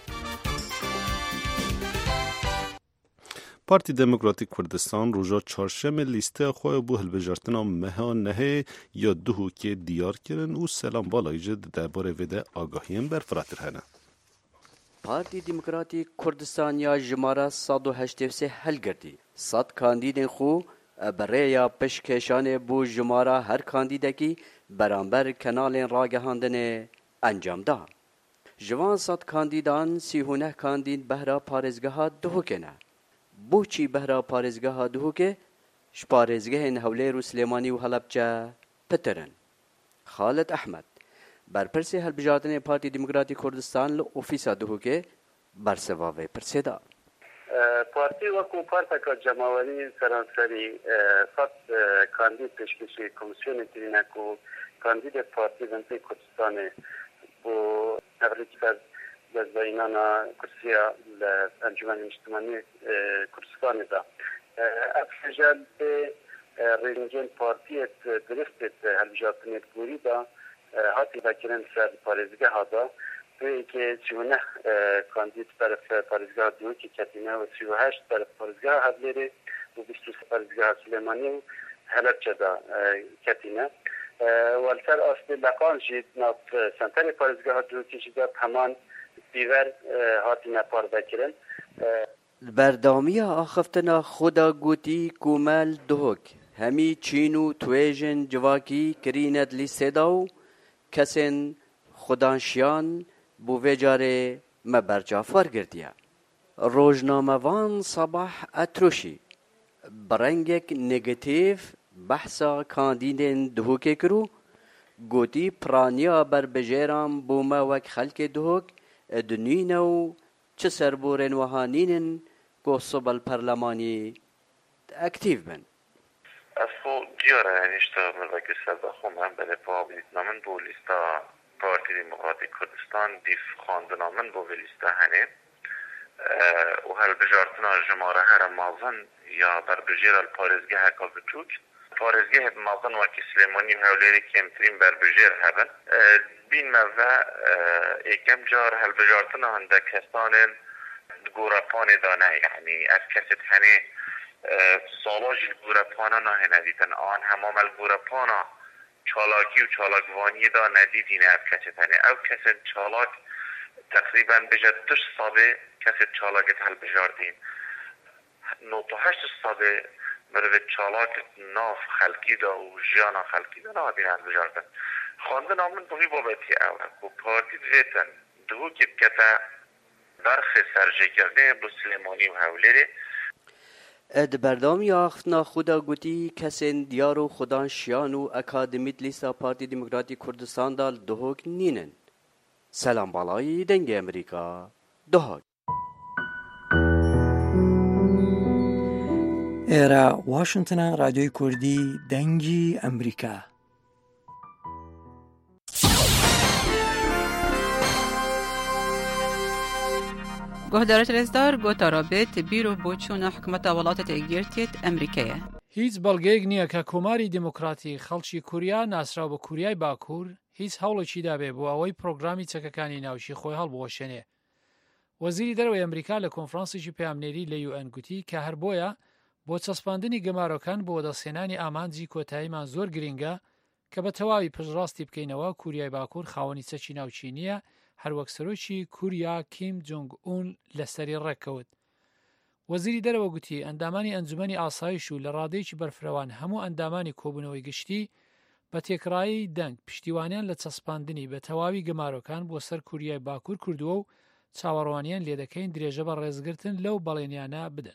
پارتی دموکراتیک کوردستان روژا چهارشنبه لیسته خواه بو هلبجارتنا مها نهه یا دوهو که دیار کرن و سلام بالای جد درباره وده آگاهیم برفراتر هنه. پارتی دموکراتیک کوردستان یا جماره صد و هشتاد و سه هلگردی. صد کاندیدین خو برای یا پشکشان بو جماره هر کاندیدکی برانبر کنال راگهاندن انجام دا. جوان صد کاندیدان سیهونه کاندید بهرا پارزگاه دوهو کنه. بوچی بهرا پارێزگەها دووکێ ji parêzgehên Hewlêr û Silêmanî û Helepçe pitirin. Xalit Ehmed berpirsê hilbijartinê Partî Demokratîk Kurdistan li ofîsa Duhokê berseva vê pirsê da. Partî wekû parteka cemawerî seranserî sed kandîd pêşkêşî komisyonê kirîne ku kandîdê Partî Demokratîk Kurdistanê bû evrîkber gezbeyînana kursiya li Encûmenê Niştimanî Kurdistanê da. Ev hêja bê rêningên partiyê diristê hilbijartinê gorî da hatî vekirin ser parêzgeha da pêkê sîhûneh kandîd berf parêzgeha Duhokê ketîne û sî û heşt berf parêzgeha Hewlêrê û bîst û sê parêzgeha Silêmanî û Helepçe da ketîne. Wal ser astlê leqan jî nav senterê parêzgeha Duhokê jî de heman بیور هاتی نپار بکرن. بردامیه آخفتنا خدا گوتی کومل دوک همی چین و تویجن جواکی کریند لیسته داو کسین خدانشیان بو وجاره مبرجافار گردیه. روزنامه‌وان صباح اتروشی برنگک نگاتیو بحثا کاندیدین دوکی کرو گوتی پرانیا بر بجیران بوما وک خلک دوک دنينا و چه سربورن وهانين قصب البرلماني اكتيف بن افو ديارة يعني اشتغل من وكي سلبخوم هم بله پابلیتنا من بو لیستا پارتی دموکراتیک کردستان دیف خواندنا من بو لیستا هنه و هل بجارتنا جماره هر مازن یا بر بجیر الپارزگه هکا بچوک پارزگه مازن وكي سليماني و هوليري کمترین بر بجیر هبن بین موه ایکم جار هلبجارتنا هنده کسانن گورپان دانه یعنی از کسید هنه سالاج گورپانا نه ندیدن آن همام الگورپانا چالاکی و چالاکوانی دا ندیدین از کسید هنه او کسید چالاک تقریبا بجد تش صابه کسید چالاکت هلبجاردین نو تا هشت صابه مروید چالاک ناف خلکی دا و جیانا خلکی دا نادین هلبجاردن خواندن آمن بوی بابتی اوه و پارتی دویتن دو که بکتا برخ سرجه کرده بو سلیمانی و هولری اد بردامی آختنا خدا گوتی کسین دیار و خودان شیان و اکادمیت لیستا پارتی دموکراتیک کردستان دال دهوک نینن. سلام بالای دنگ امریکا دهوک. ایرا واشنطن رادیوی کردی دنگی امریکا. گهدارت رزدار گوتا رابط بیرو بوچون حکومت ولاتت اگیرتیت امریکایه. هیچ بەڵگەیەک نییە کە کۆماری دیموکراتی خەڵکی کوریا ناسرا بە کوریای باکوور هیچ هەوڵێکی دابێ بۆ ئەوەی پرۆگرامی چەکەکانی ناوشی خۆی هەڵبوەشێنێ. وەزیری دەرەوەی ئەمریکا لە کۆنفرانسێکی پەیامنێری لە یو ئەن گوتی کە هەر بۆیە بۆ چەسپاندنی گەمارۆکان بۆ وەدەستێنانی ئامانجی کۆتاییمان زۆر گرنگە کە بە تەواوی پشتڕاستی بکەینەوە کوریای باکوور خاوەنی چەکی ناوچی نییە هەروەک سەرۆکی کوریا کیم جۆنگ ئون لەسەری ڕێککەوت. وەزیری دەرەوە گوتی ئەندامانی ئەنجومەنی ئاسایش و لە ڕادەیەکی بەرفرەوان هەموو ئەندامانی کۆبوونەوەی گشتی بە تێکڕایی دەنگ پشتیوانیان لە چەسپاندنی بە تەواوی گەمارۆکان بۆ سەر کوریای باکوور کردووە و چاوەڕوانیان لێ دەکەین درێژە بە ڕێزگرتن لەو بەڵێنیانە بدەن.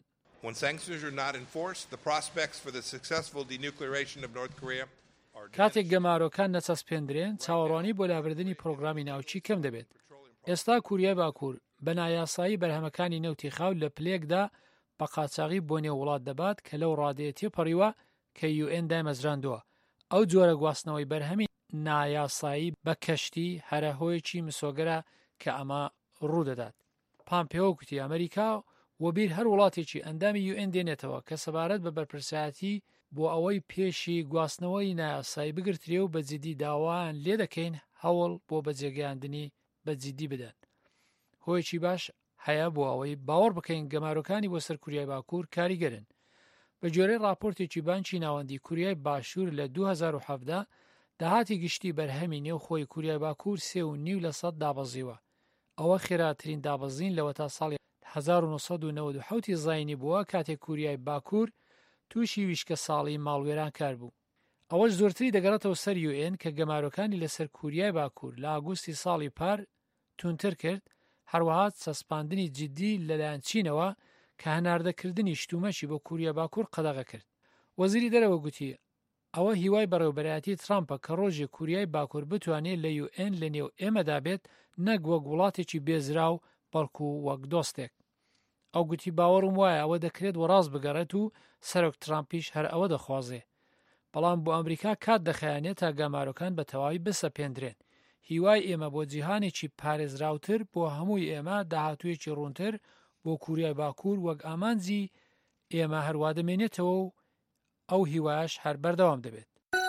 کاتێک گەمارۆکان نەچەسپێندرێن چاوەڕوانی بۆ لابردنی پرۆگرامی ناوچی کەم دەبێت. ئێستا کوریای باکوور بە نایاسایی بەرهەمەکانی نەوتی خاو لە پلێکدا بە قاچاغی بۆ نێو وڵات دەبات کە لەو ڕادەیەتی پەڕیوە کە یو ئێن دامەزراندووە. ئەو جۆرە گواستنەوەی بەرهەمی نایاسایی بە کەشتی هەرە هۆیەکی مسۆگەرە کە ئەمە ڕوودەدات. پامپێۆ گوتی ئەمریکا وەبیر هەر وڵاتێکی ئەندامی یو ئێن دێنێتەوە کە سەبارەت بە بەرپرسایەتی بۆ ئەوەی پێشی گواستنەوەی نایاسایی بگرترێ و بە جددی داوایان لێ دەکەین هەوڵ بۆ بەجێگەیاندنی بە جددی بدەن. هۆیەکی باش هەیە بۆ ئەوەی باوەڕ بکەین گەمارۆکانی بۆ سەر کوریای باکوور کاریگەرن. بە جۆرەی راپۆرتێکی بانکی ناوەندی کوریای باشوور لە دوو هەزار و حەڤدا داهاتی گشتی بەرهەمی نێو خۆی کوریای باکوور سێ و نیو لە سەد دابەزیوە. ئەوە خێراترین دابەزین لەوە تا ساڵی هەزار و نۆسەد و نەوەد و حەوت زاینی بووە کاتێک کوریای باکوور تووشی ویشکە ساڵی ماڵوێران کار بوو. ئەوەش زۆرتری دەگەڕێتەوە سەر یو ئێن کە گەمارۆکانی لەسەر کوریای باکوور لە ئاگوستی ساڵی پار تونتر کرد، هەروەها سەسپاندنی جددی لەلایەن چینەوە کە هەناردەکردنی شتومەشی بۆ کوریای باکوور قەدەغە کرد. وەزیری دەرەوە گوتی ئەوە هیوای بەڕێوەبەرایەتی ترامپە کە ڕۆژێک کوریای باکوور بتوانێت لە یو ئێن لە نێو ئێمەدا بێت نەک وەک وڵاتێکی بێزراو بەڵکو وەک دۆستێک. ئەو گوتی باوەڕم وایە ئەوە دەکرێت وەڕاست بگەڕێت و سەرۆک ترامپیش هەر ئەوە دەخوازێ. بەڵام بۆ ئەمریکا کات دەخایانێت تا گەمارۆکان بە تەواوی بسەپێندرێن. هیوای ئێمە بۆ جیهانێکی پارێزراوتر بۆ هەمووی ئێمە داهاتوویەکی ڕوونتر بۆ کوریای باکوور وەک ئامانجی ئێمە هەروە دەمێنێتەوە و ئەو هیوایش هەر بەردەوام دەبێت.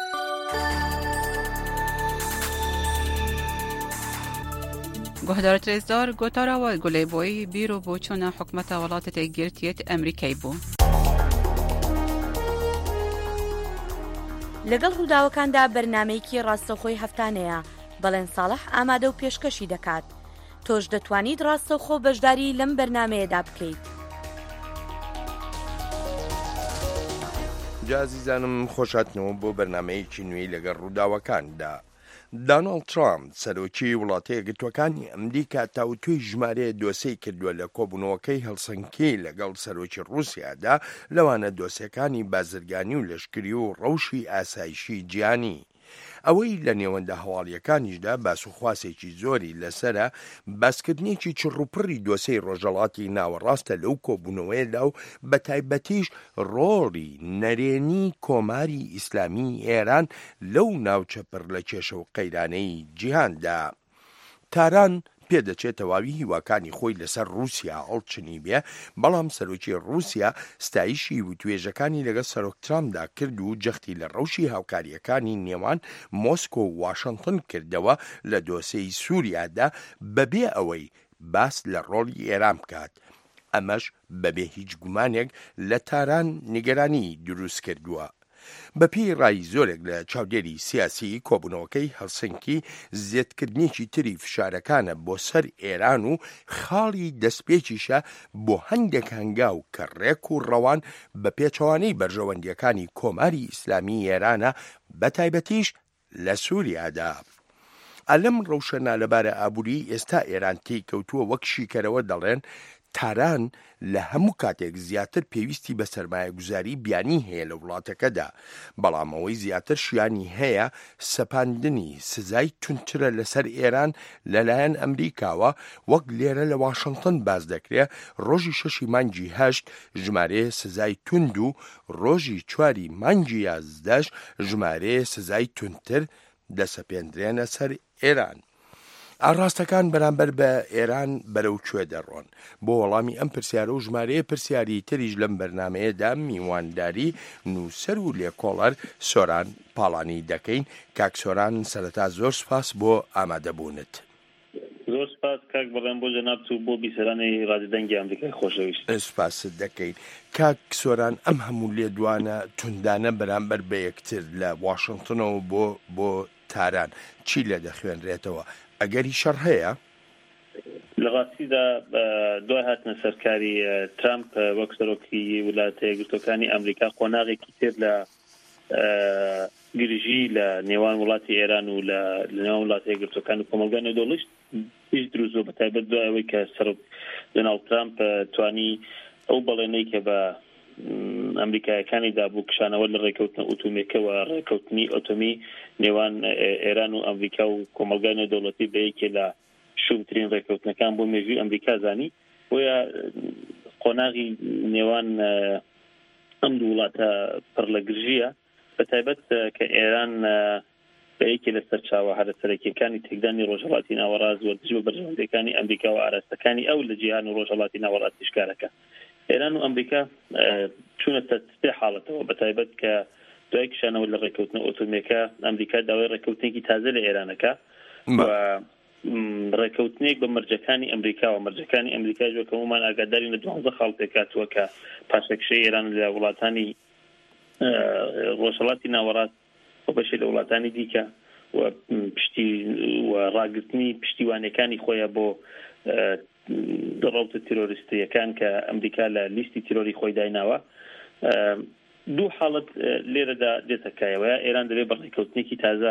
گۆهدارە رێزدار گۆتاراوە گولەیبۆی بیرۆ بۆ چۆنە حکومەتە وڵاتێتی گرتیێت ئەمریکای بوو. لەگەڵ ڕووداوەکاندا بەرنامەیەکی ڕاستەوخۆی هەفتانەیە بەڵێن ساڵح ئامادە و پێشکەشی دەکات. تۆش دەتوانیت ڕاستەوخۆ بەشداری لەم بەرنامەیەدا بکەیت. جازیزانم خۆشاتنەوە بۆ بەرنمەیەکی نوێی لەگەڵ ڕووداوەکاندا. داناڵد ترامپ سەرۆکی وڵاتە یەکگرتووەکانی ئەمریکا تاوتوی ژمارەیە دۆسەی کردووە لە کۆبوونەوەکەی هەڵسەنگی لەگەڵ سەرۆکی ڕووسیادا لەوانە دۆسیەکانی بازرگانی و لەشکری و ڕەوشی ئاسایشی گیانی. ئەوەی لە نێوەندە هەواڵیەکانیشدا باسوخواسێکی زۆری لەسرە باسکردنێکی چڕوپڕی دۆسەی ڕۆژەڵاتی ناوەڕاستە لەو کۆبوونەوەیدا و بە تایبەتیش ڕۆڵی نەرێنی کۆماری ئیسلامی ئێران لەو ناوچە پڕ لە کێشە و قەیرانەی جیهاندا. تاران پێدەچێت تەواوی هیواکانی خۆی لەسەر رووسیا هەڵچنی بێ، بەڵام سەرۆکی رووسیا ستایشی و توێژەکانی لەگەڵ سەرۆک ترامپدا کرد و جەختی لە ڕەوشی هاوکاریەکانی نێوان مۆسکۆ و واشنگتن کردەوە لە دۆسەی سووریادا بەبێ ئەوەی باس لە ڕۆڵی ئێران بکات. ئەمەش بەبێ هیچ گومانێک لە تاران نیگەرانی دروست کردووە. بەپی ڕای زۆرێک لە چاودێری سیاسی کۆبوونەوەکەی هەڵسنکی زێدکردنیی تری فشارەکانە بۆ سەر ئێران و خاڵی دەستپێکیشە بۆ هەندێک هەنگاو کە ڕێک و ڕەوان بە پێچەوانەی بەرژەوەندیەکانی کۆماری ئیسلامی ئێرانە بە تایبەتیش لە سووریادا. ئەلەم ڕەوشەنا لەبارە ئابووری ئێستا ئێران تێی کەوتووە وەک شیکەرەوە دەڵێن تاران لە هەموو کاتێک زیاتر پێویستی بە سەرمایە گوزاری بیانی هەیە لە وڵاتەکەدا، بەڵام ئەوەی زیاتر شیانی هەیە سەپاندنی سزای تونترە لەسەر ئێران لەلایەن ئەمریکاوە، وەک لێرە لە واشنگتن باز دەکرێت ڕۆژی شەشی مانگی هەشت ژمارەیە سزای تند و ڕۆژی چواری مانگی یازدەش ژمارەیە سزای تونتر دەسەپێندرێنە سەر ئێران. ئاڕاستەکان بەرامبەر بە ئێران بەرەو کوێ دەڕۆن؟ بۆ وەڵامی ئەم پرسیارە و ژمارەیە پرسیاری تریش لەم بەرنمەیەدا میوانداری نووسەر و لێکۆڵەر سۆران پاڵانی دەکەین. کاک سۆران سەرەتا زۆر سپاس بۆ ئامادەبوونت. زۆر سپاس کاک بەڵێن بۆ جەنابت و بۆ بیسەرانی ڕادیۆدەنگی ئەمریکای خۆشەویست. سپاست دەکەین. کاک سۆران ئەم هەموو لێدوانە توندانە بەرامبەر بە یەکتر لە واشنگتنەوە بۆ بۆ تاران چی لێ دەخوێنرێتەوە؟ ئەگەری شەڕ هەیە؟ لە ڕاستیدا دوای هاتنە سەرکاری ترامپ وەک سەرۆکی ویلایەتە یەکگرتووەکانی ئەمریکا قۆناغێکی تر لە گرژی لە نێوان وڵاتی ئێران و لە نێوان وڵاتی یەکگرتووەکان و کۆمەلگانی دۆڵش هیچ دروست بە تایبەت دوای ئەوەی کە سەرۆک دۆناڵد ترامپ توانی ئەو بەڵێنەی کە بە ئەمریکایەکانی دابوو کشانەوە لە ڕێکەوتنە ئۆتۆمیکەوە ڕێکەوتنی ئۆتۆمی نێوان ئێران و ئەمریکا و کۆمەلگای دەوڵەتی بە یەکێ لە شومترین ڕێکەوتنەکان بۆ مێژووی ئەمریکا زانی، بۆیە قۆناغی نێوان ئەم دوو وڵاتە پڕ لە گرژیە بە تایبەت کە ئێران بەیەکی لەسەر چاوە هەرە سەرەکیەکانی تێکدانی ڕۆژهەڵاتی ناوەڕاست و دژ بە بەرژەوەندەکانی ئەمریکا و ئاراستەکانی ئەو لە جیهان و ڕۆژهەڵاتی ناوەڕاست تشکارەکە. ئێران و ئەمریکا چوونەتە سێ حاڵەتەوە بە تایبەت کە دوای کشانەوە لە ڕێکەوتنە ئۆتۆمیەکە ئەمریکا داوای ڕێکەوتنێکی تازە لە ئێرانەکە و ڕێکەوتنێک بە مەرجەکانی ئەمریکا و مەرجەکانی ئەمریکا ژۆ کە هەمومان ئاگادارین لە دوانزە خاڵ پێکاتووە کە پاشەکشەی ئێران لە وڵاتانی ڕۆژهەڵاتی ناوەڕاست و بەشی لە وڵاتانی دیکە و پشتی و ڕاگررتنی پشتیوانەکانی خۆیان بۆ دڕەوتە تیرۆریستیەکان کە ئەمریکا لە لیستی تیرۆری خۆی دایناوە. دوو حاڵت لێرەدا دێتەکایەوە ئێران دەبێت بە ڕێکەوتنێکی تازە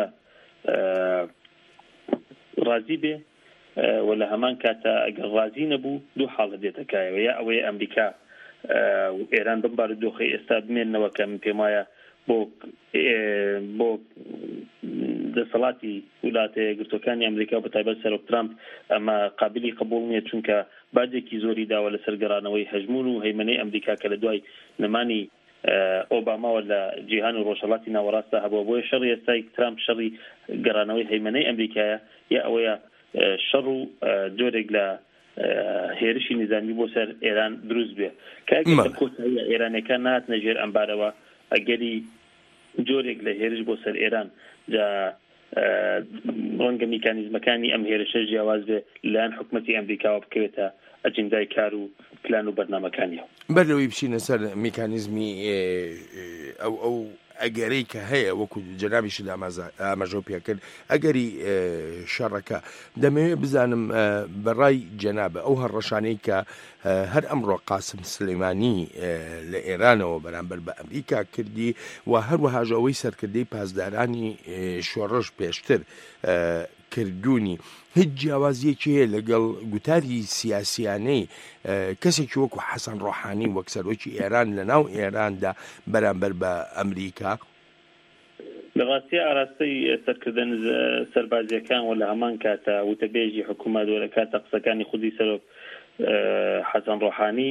ڕازی بێ و لە هەمان کاتە ئەگەر ڕازی نەبوو دوو حاڵە دێتەکایەوە یا ئەوەیە ئەمریکا ئێران بمبار دۆخی ئێستا بمێننەوە کە من پێم وایە بۆ بۆ دەسەڵاتی وڵاتە یەکگرتووەکانی ئەمریکا بە تایبەت سەرۆک ترامپ ئەمە قابلی قبول نییە چونکە باجێکی زۆری داوە لە سەرگەڕانەوەی هەژمون و هەیمنەی ئەمریکا کە لە دوای نەمانی ئۆباماوە لە جیهان و ڕۆژهەڵاتی ناوەڕاستە هەبووە بۆیە شەڕی ئێستای ترامپ شەڕی گەڕانەوەی هەیمنەی ئەمریکایە یا ئەوەیە شەڕ و جۆرێک لە هێرشی نظامی بۆ سەر ئێران دروست بێ کە کۆتایی ئێرانەکان نهاتنە ژێر ئەمبارەوە ئەگەری جۆرێک لە هێرش بۆ سەر ئێران جا ڕەنگە میکانیزمەکانی ئەم هێرشە جیاواز بێ لەلایەن حکومەتی ئەمریکاوە بکەوێتە ئەجندای کار و پلان و بەرنامەکانیەوە بەرلەوەی بچینە سەر میکانیزمی ئەو ئەو ئەگەرەی کە هەیە وەکو جەنابیش ئاماژە پێ کرد ئەگەری شەڕەکە دەمەوێت بزانم بەڕای جەنابە ئەو هەڕەشانەی کە هەر ئەمڕۆ قاسم سلەیمانی لە ئێرانەوە بەرامبەر بە ئەمریکا کردی و هەروەهاژ ئەوەی سەرکردەی پاسدارانی شۆڕش پێشتر کردوونی هیچ جیاوازیەکی هەیە لەگەڵ گوتاری سیاسیانەی کەسێکی وەکو حەسەن ڕۆحانی وەک سەرۆکی ئێران لە ناو ئێراندا بەرامبەر بە ئەمریکا؟ لە ڕاستی ئاراستەی سەرکردن سەربازیەکان و لە هەمان کاتە وتەبێژی حکوومەت و لە کاتە قسەکانی خودی سەرۆک حەسەن ڕۆحانی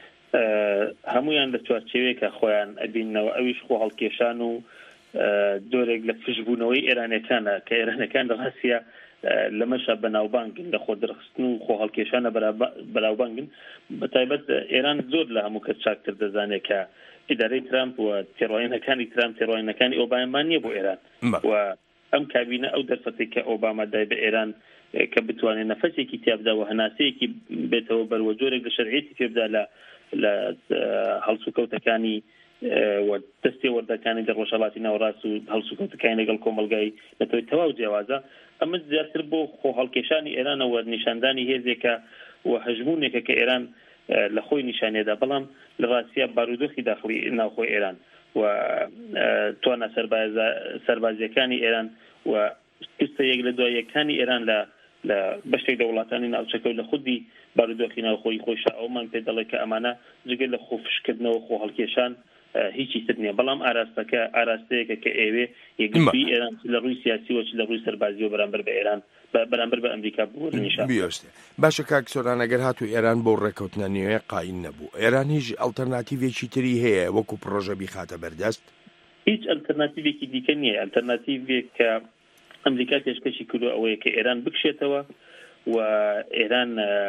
هەمویان لە چوارچێوەیەکە خۆیان ئەبینەوە ئەویش خۆ هەڵکێشان و دۆرێک لە فشبوونەوەی ئێرانەکانە کە ئێرانەکان لە ڕاستیە لەمەشە بەناوبانگن لە خۆ دەرخستن و خۆ هەڵکێشانە بەناوبانگن بە تایبەت ئێران زۆر لە هەموو کەس چاکتر دەزانێت کە ئیدارەی ترامپ و تێڕۆینەکانی ترامپ تێڕۆینەکانی ئۆبامان نییە بۆ ئێران و ئەم کابینە ئەو دەرفەتی کە ئۆباما دای بە ئێران کە بتوانێت نەفەسێکی تیابدا و هەناسەیەکی بێتەوە بەرەوە جۆرێک لە شەرعیەتی تێبدا لە لە هەڵسوکەوتەکانی و دەستی وەردەکانی لە ڕۆژهەڵاتی ناوەڕاست و هەڵسوکەوتەکانی لەگەڵ کۆمەلگای لەتەوەی تەواو جیاوازە ئەمە زیاتر بۆ خۆ هەڵکێشانی ئێرانەوە نیشاندانی هێزێکە و هەژمونێکە کە ئێران لە خۆی نیشانێدا بەڵام لە ڕاستیە بارودۆخی داخلی ناوخۆی ئێران و توانە سەربازیەکانی ئێران و پستە یەک لە دواییەکانی ئێران لە لە بەشێک لە وڵاتانی ناوچەکە و لە خودی بارودۆخی ناوخۆی خۆشە ئەومان پێ دەڵێت کە ئەمانە جگە لە خۆفشکردنەوە خۆ هەڵکێشان هیچی تر نییە بەڵام ئاراستەکە ئاراستەیەکە کە ئێوێ یەکگرتووی ئێران لە ڕووی سیاسی و لە ڕووی سەربازی و بەرامبەر بە ئێران بەرامبەر بە ئەمریکا بوو نیشان بیۆستێ باشە کاک سۆران ئەگەر هاتوو ئێران بۆ ڕێکەوتنە نوێ قاین نەبوو ئێران هیچ ئەڵتەرناتیڤێکی تری هەیە وەکو پرۆژە بیخاتە بەردەست؟ هیچ ئەلتەرناتیڤێکی دیکە نییە ئەلتەرناتیڤێک کە ئەمریکا پێشکەشی کردو ئەوەیە کە ئێران بکشێتەوە و ئێران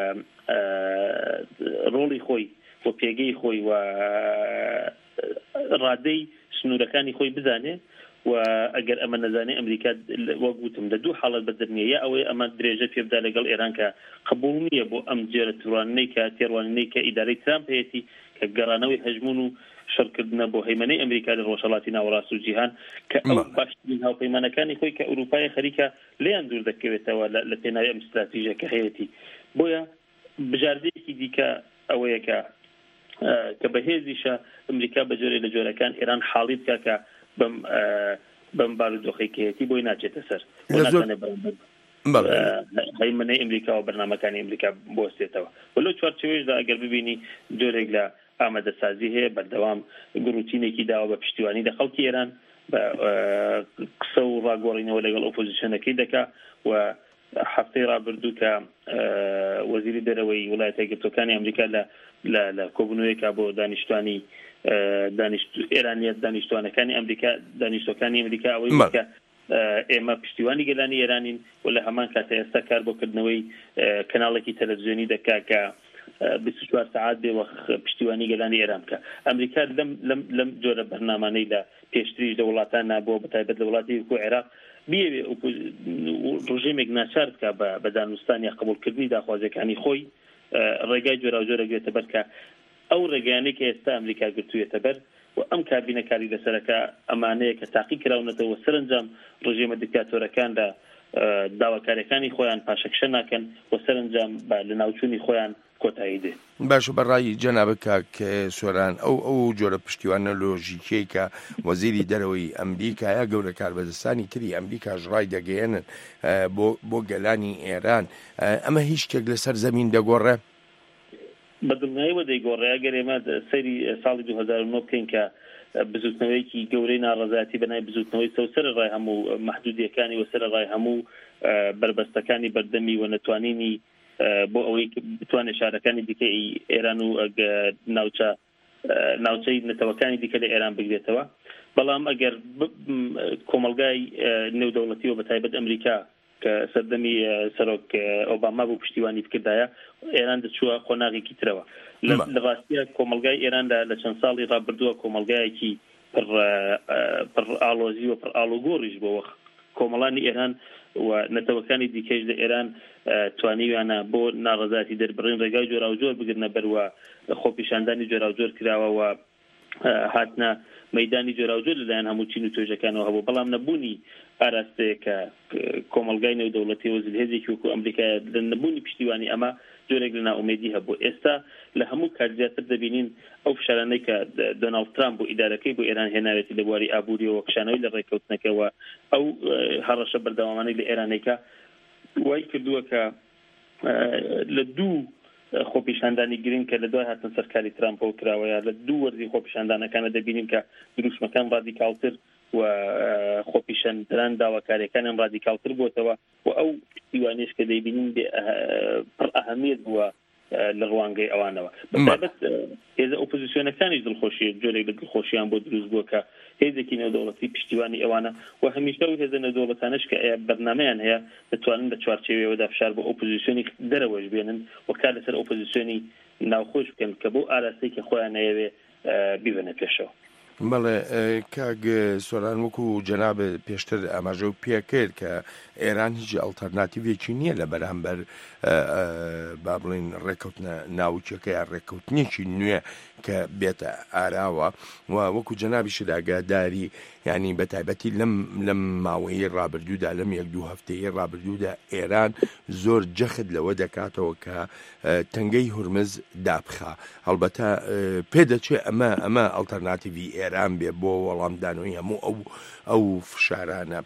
ڕۆڵی خۆی و پێگەی خۆی و ڕادەی سنوورەکانی خۆی بزانێ و ئەگەر ئەمە نەزانێ ئەمریکا وەگوتم لە دوو حاڵەت بەدرنیە یا ئەوەی ئەمە درێژە پێبدا لەگەڵ ئێران کە قبول نییە بۆ ئەم جێرە توانەی کە تێڕوانینەی کە ئیدارەی ترامپ هەیەی کە گەڕانەوەی هەژمون و شەڕکردنە بۆ هەیمنەی ئەمریکا لە ڕۆژهەڵاتی ناوەڕاست و جیهان کە ئەو باشترین هاوپەیمانەکانی خۆی کە ئەوروپای خەریکە لێیان دوور دەکەوێتەوە لە پێناوی ئەم استراتیژیەکە هەیەی بۆیە بژاردەیەکی دیکە ئەوەیە کە کە بەهێزیشە ئەمریکا بە جۆرێ لە جۆرەکان ئێران حاڵی بکە کە بەم بەم بارودۆخێکەتی بۆی ناچێتە سەر هەیمنەی ئەمریکا و بەرنامەکانی ئەمریکا بۆستێتەوە وەلو چوارچێوەیەشدا ئەگەر ببینی جۆرێک لە ئامادەسازی هەیە بەردەوام گروتینێکی داوە بە پشتیوانی لە خەڵکی ئێران بە قسە و ڕاگۆڕینەوە لەگەڵ ئۆپۆزیسیۆنەکەی دەکا و هەفتەی ڕابردوو کە وەزیری دەرەوەی وڵایەتە یەکگرتووەکانی ئەمریکا لە لە کۆبوونەوەیەکە بۆ دانیشتوانی ئێرانیەت دانیشتوانەکانی ئەمریکا دانیشتۆکانی ئەمریکا ئەوەی کە ئێمە پشتیوانی گەلانی ئێرانین و لە هەمان کاتە ئێستا کار بۆکردنەوەی کەناڵێکی تەلەڤیزیۆنی دەکا کە بیست و چوار ساعات بێوە پشتیوانی گەلانی ئێران بکە. ئەمریکا لەم جۆرە بەرنامانەی لە پێشتریش لە وڵاتان نابووە بەتایبەت لە وڵاتی وەکو عێراق بێوێ ڕژێمێک ناچار بکە بە دانوستانی قبولکردنی داخوازیەکانی خۆی ڕێگای جۆرا و جۆرە گرێتە بەر کە ئەو ڕێگەیانەی کە ئێستا ئەمریکا گرتوویەتە بەر و ئەم کابینەکاری لەسەرەکە ئەمانەیە کە تاقی کراونەتەوە سەرنجام ڕژێمە دیکتاتۆرەکان لە داواکاریەکانی خۆیان پاشەکشە ناکەن و سەرنجام لە ناوچوونی خۆیان کۆتایی دێ. باش بەڕای جەنابە کاک سۆران ئەو ئەو جۆرە پشتیوانە لۆژیکەی کە وەزیری دەرەوەی ئەمریکایە گەورە کاربەدەستانی تری ئەمریکاش ڕای دەگەیەنن بۆ گەلانی ئێران ئەمە هیچ شتێک لەسەر زەمین دەگۆڕێ؟ بەدڵنیاییەوە دەیگۆڕێ ئەگەر ئێمە سەیری ساڵی دوو هەزار و نۆ بکەین کە بزوتنەوەیکی گەورەی ناڕەزایەتی بەنای بزوتنەوەی سەر ڕای هەموو مەحدودیەکانی و سەر ڕای هەموو بربەستەکانی بەردەمی و نەتوانینی بۆ ئەوەی بتوانێت شارەکانی دیکەی ئێران و ناوچە ناوچەی نەتەوەکانی دیکە لە ئێران بگرێتەوە. بەڵام ئەگەر کۆمەلگای نێودەوڵەتیەوە بەتایبەت ئەمریکا کە سەردەمی سەرۆک ئۆباما بوو پشتیوانی بکردایە ئێران دەچووە خۆناغێکی ترەوە. لە ڕاستیە کۆمەلگای ئێراندا لە چەند ساڵی ڕابردووە کۆمەلگایەکی پڕ ئالۆزی و پڕ ئالوگۆڕیش بۆ کۆمەڵانی ئێران و نەتەوەکانی دیکەش لە ئێران توانیویانە بۆ ناڕەزایەتی دەربڕین ڕێگای جۆرا و جۆر بگرنە بەروە خۆپیشاندانی جۆرا و جۆر کراوە و هاتنە مەیدانی جۆرا و جۆر لەلایەن هەموو چین و توێژەکانەوە هەبوو. بەڵام نەبوونی ئاراستەیە کە کۆمەلگای نێودەوڵەتی و زلهێزێکی وەکو ئەمریکا لە نەبوونی پشتیوانی ئەمە جۆرێک لە ناومێدی هەبوو. ئێستا لە هەموو کات زیاتر دەبینین ئەو فشارانەی کە دۆناڵد ترامپ بۆ ئیدارەکەی بۆ ئێران هێناوێتی لە بواری ئابووریەوە کشانەوەی لە ڕێکەوتنەکەەوە ئەو هەڕەشە بەردەوامانەی لە ئێرانێکە وای کردووە کە لە دوو خۆپیشاندانی گرنگ کە لە دوای هاتن سەرکاری ترامپەوە کراوەیە لە دوو وەرزی خۆپیشاندانەکانە دەبینیم کە دروشمەکان ڕادیکالتر و خۆپیشاندەران داواکاریەکانیان ڕادیکالتر بووتەوە و ئەو پشتیوانیش کە دەیبینین پڕ ئەهەمیەت بووە لە ڕوانگەی ئەوانەوە. بەتایبەت هێزە ئۆپۆزیسیۆنەکانیش دڵخۆشی جۆرێک لە دڵخۆشییان بۆ دروست بووە کە هێزێکی نێودەوڵەتی پشتیوانی ئەوانە و هەمیشە و هێزە نێودەوڵەتانش کە بەرنامەیان هەیە دەتوانن بە چوارچێوەیەوەدا فشار بۆ ئۆپۆزیسیۆنی دەرەوەش بێنن و کار لەسەر ئۆپۆزیسیۆنی ناوخۆش بکەن کە بۆ ئاراستەی کە خۆیان نەیەوێ بیبەنە پێشەوە. بەڵێ کاک سۆران وەکو جەناب پێشتر ئاماژە و پێکرد کە ئێران هیچ ئەڵتەرناتیڤێکی نییە لە بەرامبەر با بڵین ڕێکەوتنە ناوچەکە یا ڕێکەوتنێکی نوێ کە بێتە ئاراوە و وەکو جەنابیشت ئاگاداری ینی بەتایبەتی لەم لەم ماوەیە ڕابردوودا لەم یەک دوو هەفتەیە ڕابردوودا ئێران زۆر جەخت لەوە دەکاتەوە کە تەنگەی هورمز دابخا. هەڵبەتە پێدەچێت ئەمە ئەمە ئەڵتەرناتیڤی ئێران بێ بۆ وەڵامدانەوەی هەموو ئەو ئەو فشارانە.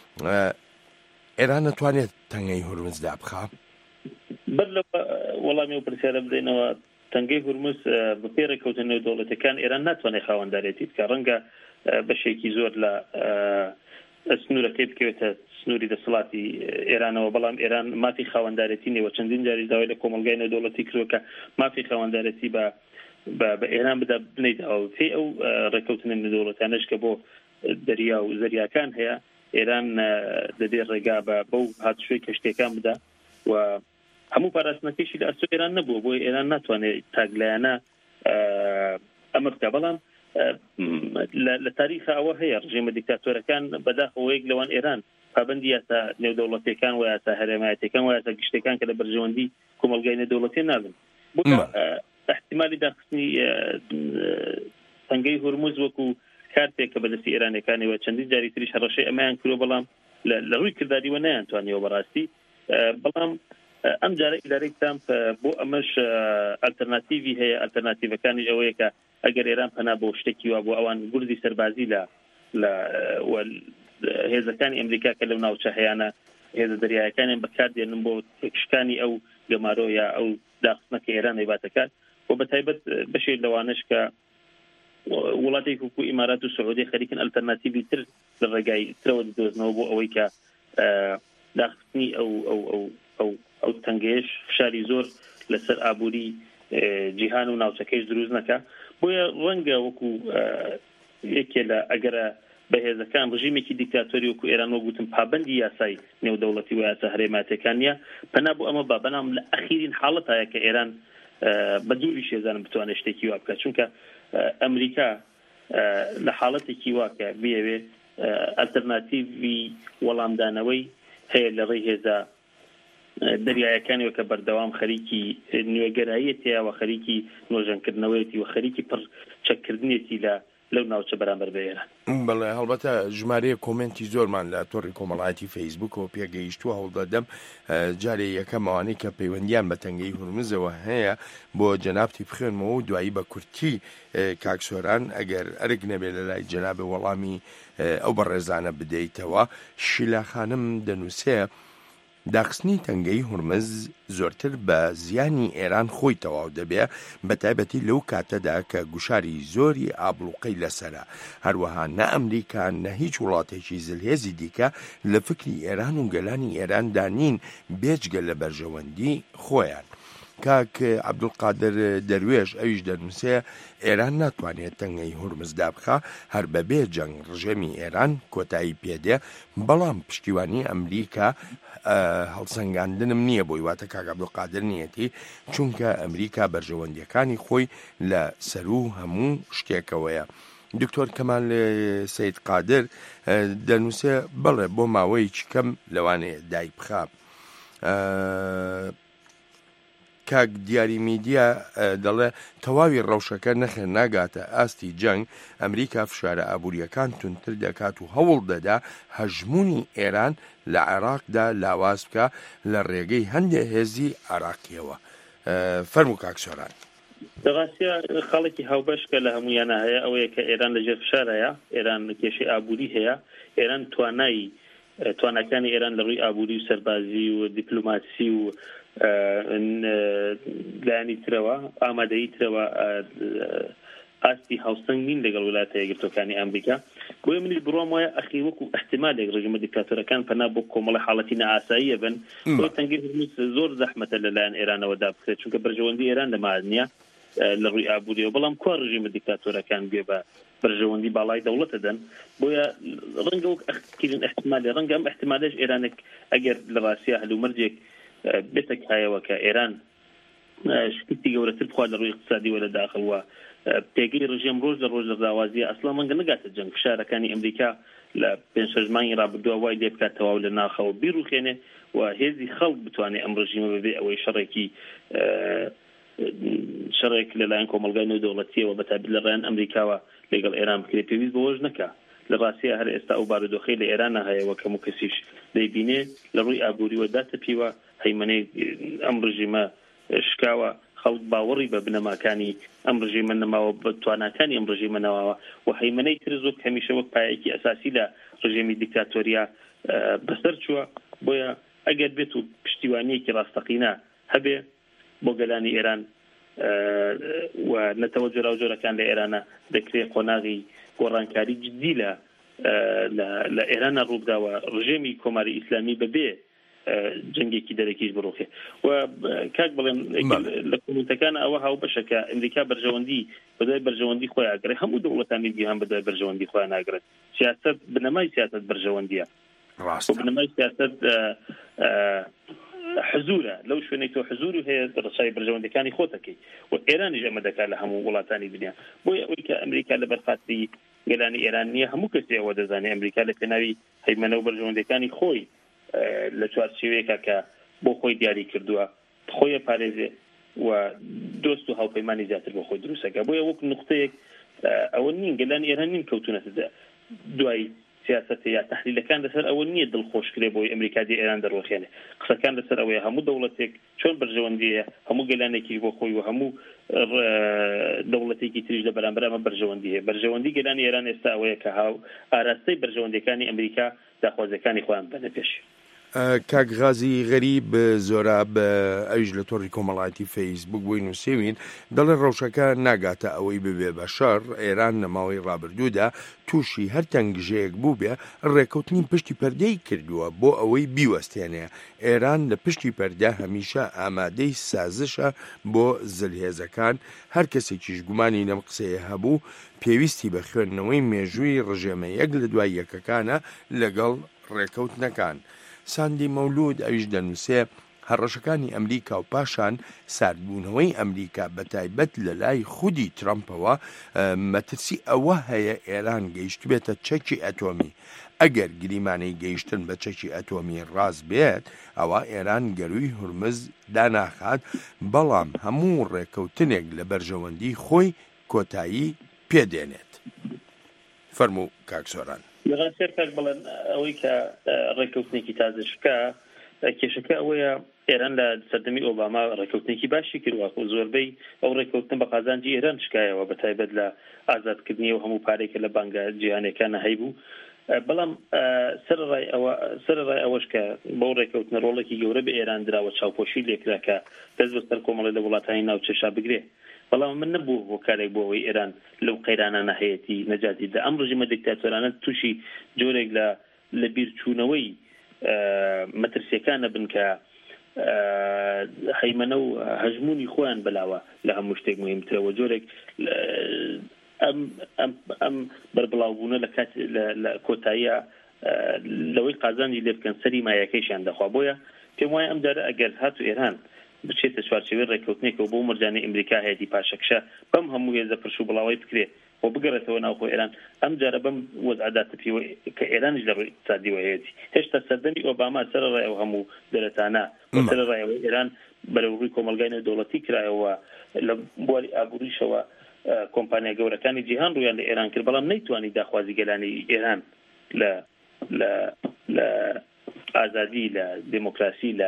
ئێران نەتوانێت تەنگەی هورمز دابخا؟ بەر لە وەڵامی و پرسیارە بدەینەوە تەنگەی هورمز بە پێ ڕێکەوتنە نێودەوڵەتیەکان ئێران ناتوانێت خاوەندارێتی بکە. ڕەنگە بەشێکی زۆر لە سنوورەکەی بکەوێتە سنووری دەسەڵاتی ئێرانەوە بەڵام ئێران مافی خاوەندارەتی نێوە. چەندین جاری داوای لە کۆمەلگای نێودەوڵەتی کردووە کە مافی خاوەندارەتی بە بە ئێران بدا بنەیتەوە. فێ ئەو ڕێکەوتنە نێودەوڵەتانەش کە بۆ دەریا و زەریاکان هەیە ئێران دەبێت ڕێگا بە بەو هاتوشوی کەشتەکان بدا و هەموو پاراستنەکەیشی لە ئەستۆ ئێران نەبووە بۆی ئێران ناتوانێت تاگلایانە ئەمە بکە. بەڵام لە تاریخ ئەوە هەیە ڕژێمە دیکتاتۆرەکان بەداخەوەیەک لەوان ئێران پابەندی یاسا نێودەوڵەتیەکان و یاسا هەرێمایەتەکان و یاسا گشتەکان کە لە بەرژەوەندی کۆمەلگای نێودەوڵەتی نابن. بۆ احتیمالی داخستنی تەنگەی هورمز وەکو کارتێک کە بەدەستی ئێرانەکانیەوە چەندین جاری تریش هەڕەشەی ئەمایان کردووە بەڵام لە ڕووی کرداریوە نەیانتوانیەوە بەڕاستی. بەڵام ئەم جارە ئیدارەی ترامپ بۆ ئەمەش ئەلتەرناتیڤی هەیە. ئەلتەرناتیڤەکانی ئەوەیە کە ئەگەر ئێران پەنا بۆ شتێکی وا بۆ ئەوان گوردی سەربازی لە لە هێزەکانی ئەمریکا کە لەو ناوچە هەیەە هێزە دەریایەکانیان بەکاردێنن بۆ شکانی ئەو گەمارۆ یا ئەو داخستنەکە ئێران دەیباتەکات و بەتایبەت بەشێک لەوانش کە وڵاتێک وەکو ئیمارات و سعودی خەریکن ئەلتەرناتیڤی تر لە ڕێگای ترەوە دۆزنەوە بۆ ئەوەی کە داخستنی ئەو ئەو ئەو ئەو ئەو تەنگەیەش فشاری زۆر لەسەر ئابووری جیهان و ناوچەکەیش دروست نەکە. بۆیە ڕەنگە وەکو یەکێ لە ئەگەرە بەهێزەکان ڕژیمێکی دیکتاتۆری وەکو ئێران وەگوتم پابەندی یاسای نێودەوڵەتی و یاسا هەرێماتەکان نیە پەنا بۆ ئەمە با بەنام لە ئەخیرین حاڵەتایە کە ئێران بە دووری شێزانم بتوانێت شتێکی وا بکات، چونکە ئەمریکا لە حاڵەتێکی واکە بێوێ ئەلتەرناتیڤی وەڵامدانەوەی هەیە لە ڕێی هێزە دەریایەکانی وەکە بەردەوام خەریکی نوێگەرایەتەیە و خەریکی نۆژەنکردنەوەیەتی و خەریکی پڕ چەککردنێتی لە لەو ناوچە بەرامبەر بە ئێران. بەڵێ هەڵبەتە ژمارەیە کۆمنتی زۆرمان لە تۆڕی کۆمەڵایەتی فەیسبووکەوە پێگەیشتووە هەوڵدەدەم جارێ یەکەمەوانی کە پەیوەندیان بە تەنگەی هورمزەوە هەیە بۆ جەنابتی بخوێنمەوە و دوایی بە کورتی کاکسۆران ئەگەر ئەرگ نەبێت لە لای جەنابێ وەڵامی ئەو بەڕێزانە بدەیتەوە. شیلا خانم دەنووسێ داخستنی تەنگەی هورمز زۆرتر بە زیانی ئێران خۆی تەواو دەبێ بە تایبەتی لەو کاتەدا کە گوشاری زۆری ئابلوقەی لەسرە. هەروەها نە ئەمریکا نە هیچ وڵاتێکی زلهێزی دیکە لە فکری ئێران و گەلانی ئێراندا نین بێجگە لە بەرژەوەندی خۆیان. کاک عەبدولقادر دەروێش ئەویش دەنووسێ ئێران ناتوانێت تەنگەی هورمز دابخە هەر بەبێ جەنگ ڕژێمی ئێران کۆتایی پێدێ، بەڵام پشتیوانی ئەمریکا هەڵسەنگاندنم نییە بۆی واتە کاک عەبدولقادر نیەتی، چونکە ئەمریکا بەرژەوەندیەکانی خۆی لە سەر و هەموو شتێکەوەیە. دکتۆر کەمال سەید قادر دەنووسێ بەڵێ بۆ ماوەیەکی کەم لەوانەیە دای بخە. کاک دیاری میدیا دەڵێ تەواوی ڕەوشەکە نەخێ ناگاتە ئاستی جەنگ، ئەمریکا فشارە ئابوووریەکان تونتر دەکات و هەوڵ دەدا هەژمونی ئێران لە عێراقدا لاواز بکە لە ڕێگەی هەندێک هێزی عێراقیەوە. فەرموو کاکسۆران. دەڕاستە خەڵکی هاوبەشکە لە هەمویانە هەیە ئەوەیە کە ئێران لەژێر فشار هەیە، ئێران کێشەی ئابووری هەیە، ئێران توانایی توانەکانی ئێران لە ڕووی ئابووری و سەربازی و دیپلۆماسی و لایانی ترەوە ئامادەیی ترەوە ئاستی هاوسەنگ نین لەگەڵ ویلایەتە یەکگرتووەکانی ئەمریکا. بۆیە منیش بڕوام وایە ئەخی وەکو احتیمالێک ڕژیمە دیکتاتۆرەکان پەنا بۆ کۆمەڵی حاڵەتی نەئاساییە بن بۆ تەنگەی هورمز زۆر زەحمەتە لەلایەن ئێرانەوە دابکرێت، چونکە بەرژەوەندی ئێران لەماز نییە لە ڕووی ئابووریەوە، بەڵام کوا ڕژیمە دیکتاتۆرەکان گوێ بە بەرژەوەندی باڵای دەوڵەتە دەن. بۆیە ڕەنگە وەک ئەخکردن احتیمالێ ڕەنگە ئەم احتیمالێش ئێرانێک ئەگەر لە ڕاستیە هەلومەرجێک بێتێک هایەوە کە ئێران شکستی گەورەتر بخوات لە ڕووی اقتصادیوە لە داخڵوە پێگەی ڕژیم ڕۆژ لە ڕۆژ لە ڕاوازیە ئەسڵا مەنگە نەگاتە جەنگ. فشارەکانی ئەمریکا لە پێنج شەش مانگی ڕابردووە وای لێ بکات تەواو لە ناخەوە بیرروخێنێ و هێزی خەڵک بتوانێت ئەم ڕژیمە ببێ ئەوەی شەڕێکی شەڕێک لەلایەن کۆمەلگای نێودەوڵەتیەوە بەتابەت لە ڕێیان ئەمریکاوە لەگەڵ ئێران بکرێت پێویست بەوەش نەکا. لە ڕاستیە هەر ئێستا ئەو بارودۆخەی لە ئێرانە هەیەوە کەم و کەسیش دەیبینێ لە ڕووی ئابووریوە داتەپیوە هەیمەنەی ئەم ڕژیمە شکاوە، خەڵک باوەڕی بە بنەماکانی ئەم ڕژیمە نەماوە، بە تواناکانی ئەم ڕژیمە نەماوە و هەیمەنەی تر زۆر هەمیشە وەک پایەکی ئەساسی لە ڕژیمی دیکتاتۆریا بەسەر چووە. بۆیە ئەگەر بێت و پشتیوانیەکی ڕاستەقینە هەبێ بۆ گەلانی ئێران و نەتەوە جۆرا و جۆرەکان لە ئێرانە دەکرێت قۆناغی گۆڕانکاری جدی لە لە ئێرانە ڕووداوە ڕژێمی کۆماری ئیسلامی بەبێ جنگێکی دەرەکیش بڕۆخێ. و کاک بڵێن لە کۆمنتەکان ئەوە هاو بەشەکە ئەمریکا بەرژەوەندی بەدوای بەرژەوەندی خۆی ئاگرێت، هەموو دەوڵەتانی جیهان بەدوای بەرژەوەندی خۆیان ئاگرێت. سیاسەت بنەمای سیاسەت بەرژەوەندیە، بنەمای سیاسەت حزورە، لەو شوێنەی تۆ حزور و هەیە ڕسای بەرژەوەندەکانی خۆتەکەی و ئێرانیش ئەمە دەکات لە هەموو وڵاتانی دنیا. بۆیە ئەوەی کە ئەمریکا لە بەرخاستی گەلانی ئێران نییە، هەموو کەسی ئەوە دەزانێت ئەمریکا لە پێناوی هەیمەنە و بەرژەوەندەکانی خۆی لە چوارچێوەیەکە کە بۆ خۆی دیاری کردووە خۆیە پارێزێ و دۆست و هاوپەیمانی زیاتر بۆ خۆی دروستەکە. بۆیە وەک نقطەیەک ئەوە نین گەلانی ئێران نین کەوتونەتە دوای سیاسەت یا تحلیلەکان لەسەر ئەوە نییە دڵخۆشکرێ بۆی ئەمریکا دی ئێران دەڕۆخێنێ. قسەکان لەسەر ئەوەیە هەموو دەوڵەتێک چۆن بەرژەوەندیە، هەموو گەلانێکی بۆ خۆی و هەموو دەوڵەتێکی تریش لە بەرامبەر ئەمە بەرژەوەندی هەیە. بەرژەوەندی گەلانی ئێران ئێستا ئەوەیە کە هاو ئاراستەی بەرژەوەندەکانی ئەمریکا داخوازەکانی خۆیان بەنە پێش. کاکغازی غەریب زۆرە بە ئەویش لە تۆڕی کۆمەڵایەتی فەیسبوک بووی نووسێوین دەڵێن ڕەوشەکە ناگاتە ئەوەی ببێ بە شەڕ ئێران لە ماوەی ڕابردوودا تووشی هەر تەنگژەیەک بوو بێ ڕێکەوتنی پشتی پەردەی کردووە بۆ ئەوەی بیوەستێنێ ئێران لە پشتی پەردە هەمیشە ئامادەی سازشە بۆ زلهێزەکان هەر کەسێکیش گومانی لەم قسەیە هەبوو پێویستی بە خوێندنەوەی مێژووی ڕژێمە یەک لە دوای یەکەکانە لەگەڵ ڕێکەوتنەکان. ساندی مەولود ئەویش دەنووسێ هەڕەشەکانی ئەمریکا و پاشان ساردبوونەوەی ئەمریکا بەتایبەت لە لای خودی ترامپەوە مەترسی ئەوە هەیە ئێران گەیشت بێتە چەکی ئەتۆمی. ئەگەر گریمانەی گەیشتن بە چەکی ئەتۆمی ڕاست بێت ئەوە ئێران گەروی هورمز داناخات بەڵام هەموو ڕێکەوتنێک لە بەرژەوەندی خۆی کۆتایی پێدێنێت. فەرموو کاکسۆران. لەغاسێر کاک بڵێن ئەوەی کە ڕێکەوتنێکی تازشکە کێشەکە ئەوەیە ئێران لە سەردەمی ئۆباما ڕێکەوتنێکی باشی کردووە و زۆربەی ئەو ڕێکەوتن بە قازانجی ئێران شکایەوە بەتایبەت لە ئازادکردنی و هەموو پارێکە لە بانگە جیهانیەکانە هەیبوو. بەڵام سەرڕای ئەوەش کە بەو ڕێکەوتنە ڕۆڵێکی گەورە بە ئێران دراوە چاوپۆشی لێکرا کە دەست بەسەر کۆمەڵی لە وڵاتانی ناوچەشا بگرێ. بەڵام من نەبوو هۆکارێک بۆ ئەوەی ئێران لەو قەیرانە هەیەتی نەجاتی دا ئەم ڕژیمە دیکتاتۆرانە تووشی جۆرێک لە لە بیرچوونەوەی مەترسیەکانە بن کە هەیمەنە و هەژمونی خۆیان بەلاوە لە هەموو شتێک مهمترەوە جۆرێک ئەم ئەم بەربڵاوبوونە لە کات لە کۆتاییە لەوەی قازانی لێ بکەن سەری مایەکەیشیان دەخوا. بۆیە پێم وایە ئەم جارە ئەگەر هاتو ئێران بچێتە چوارچێوەی ڕێکەوتنێکەوە بۆ مەرجانەی ئەمریکا هەیەتی پاشەکشە بەم هەموو هێزە پرش و بڵاوی بکرێ و بگەڕێتەوە ناوخۆ ئێران ئەم جارە بەم وەزعداتە پێوە کە ئێرانش لە ڕووی اقتصادیەوە هەیەتی. هێشتا سەردەمی ئۆباما سەرڕای ئەو هەموو دەرەتانە سەرڕایەوەی ئێران بەرەوڕووی کۆمەلگای نێودەوڵەتی کرایەوە لە بواری ئابووریشەوە کۆمپانیا گەورەکانی جیهان ڕویان لە ئێران کرد بەڵام نەیتوانی داخوازی گەلانی ئێران لە لە لە ئازادی لە دموکراسی لە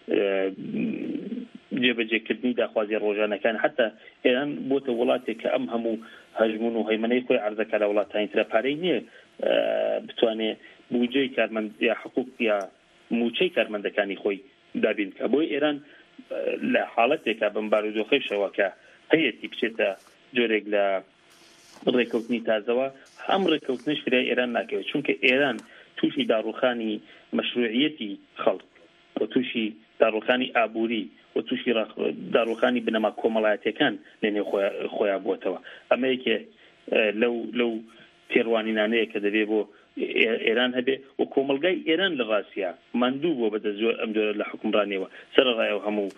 جێبەجێکردنی داخوازی ڕۆژانەکان حتا ئێران بۆتە وڵاتێک کە ئەم هەموو هەژمون و هەیمەنەی خۆی عەرزەکە لە وڵاتانی ترە پارەی نییە بتوانێت بودجەی کارمەند یا حقوق یا موچەی کارمەندەکانی خۆی دابین کە بۆی ئێران لە حاڵەتێکە بم بارودۆخەیشەوە کە هەیەتی بچێتە جۆرێک لە ڕێکەوتنی تازەوە ئەم ڕێکەوتنش فرای ئێران ناکەوێت چونکە ئێران تووشی داڕوخانی مەشروعیەتی خەڵک و تووشی داڕوخانی ئابووری و تووشی داڕوخانی بنەما کۆمەڵایەتەکان لەنێو خۆیان بووتەوە. ئەمە یەکێ لەو لەو تێڕوانینانەیە کە دەبێت بۆ ئێران هەبێ و کۆمەلگای ئێران لە ڕاستیە ماندوو بۆ بەدەست ئەم جۆرە لە حکومڕانیەوە سەرڕایەوە هەموو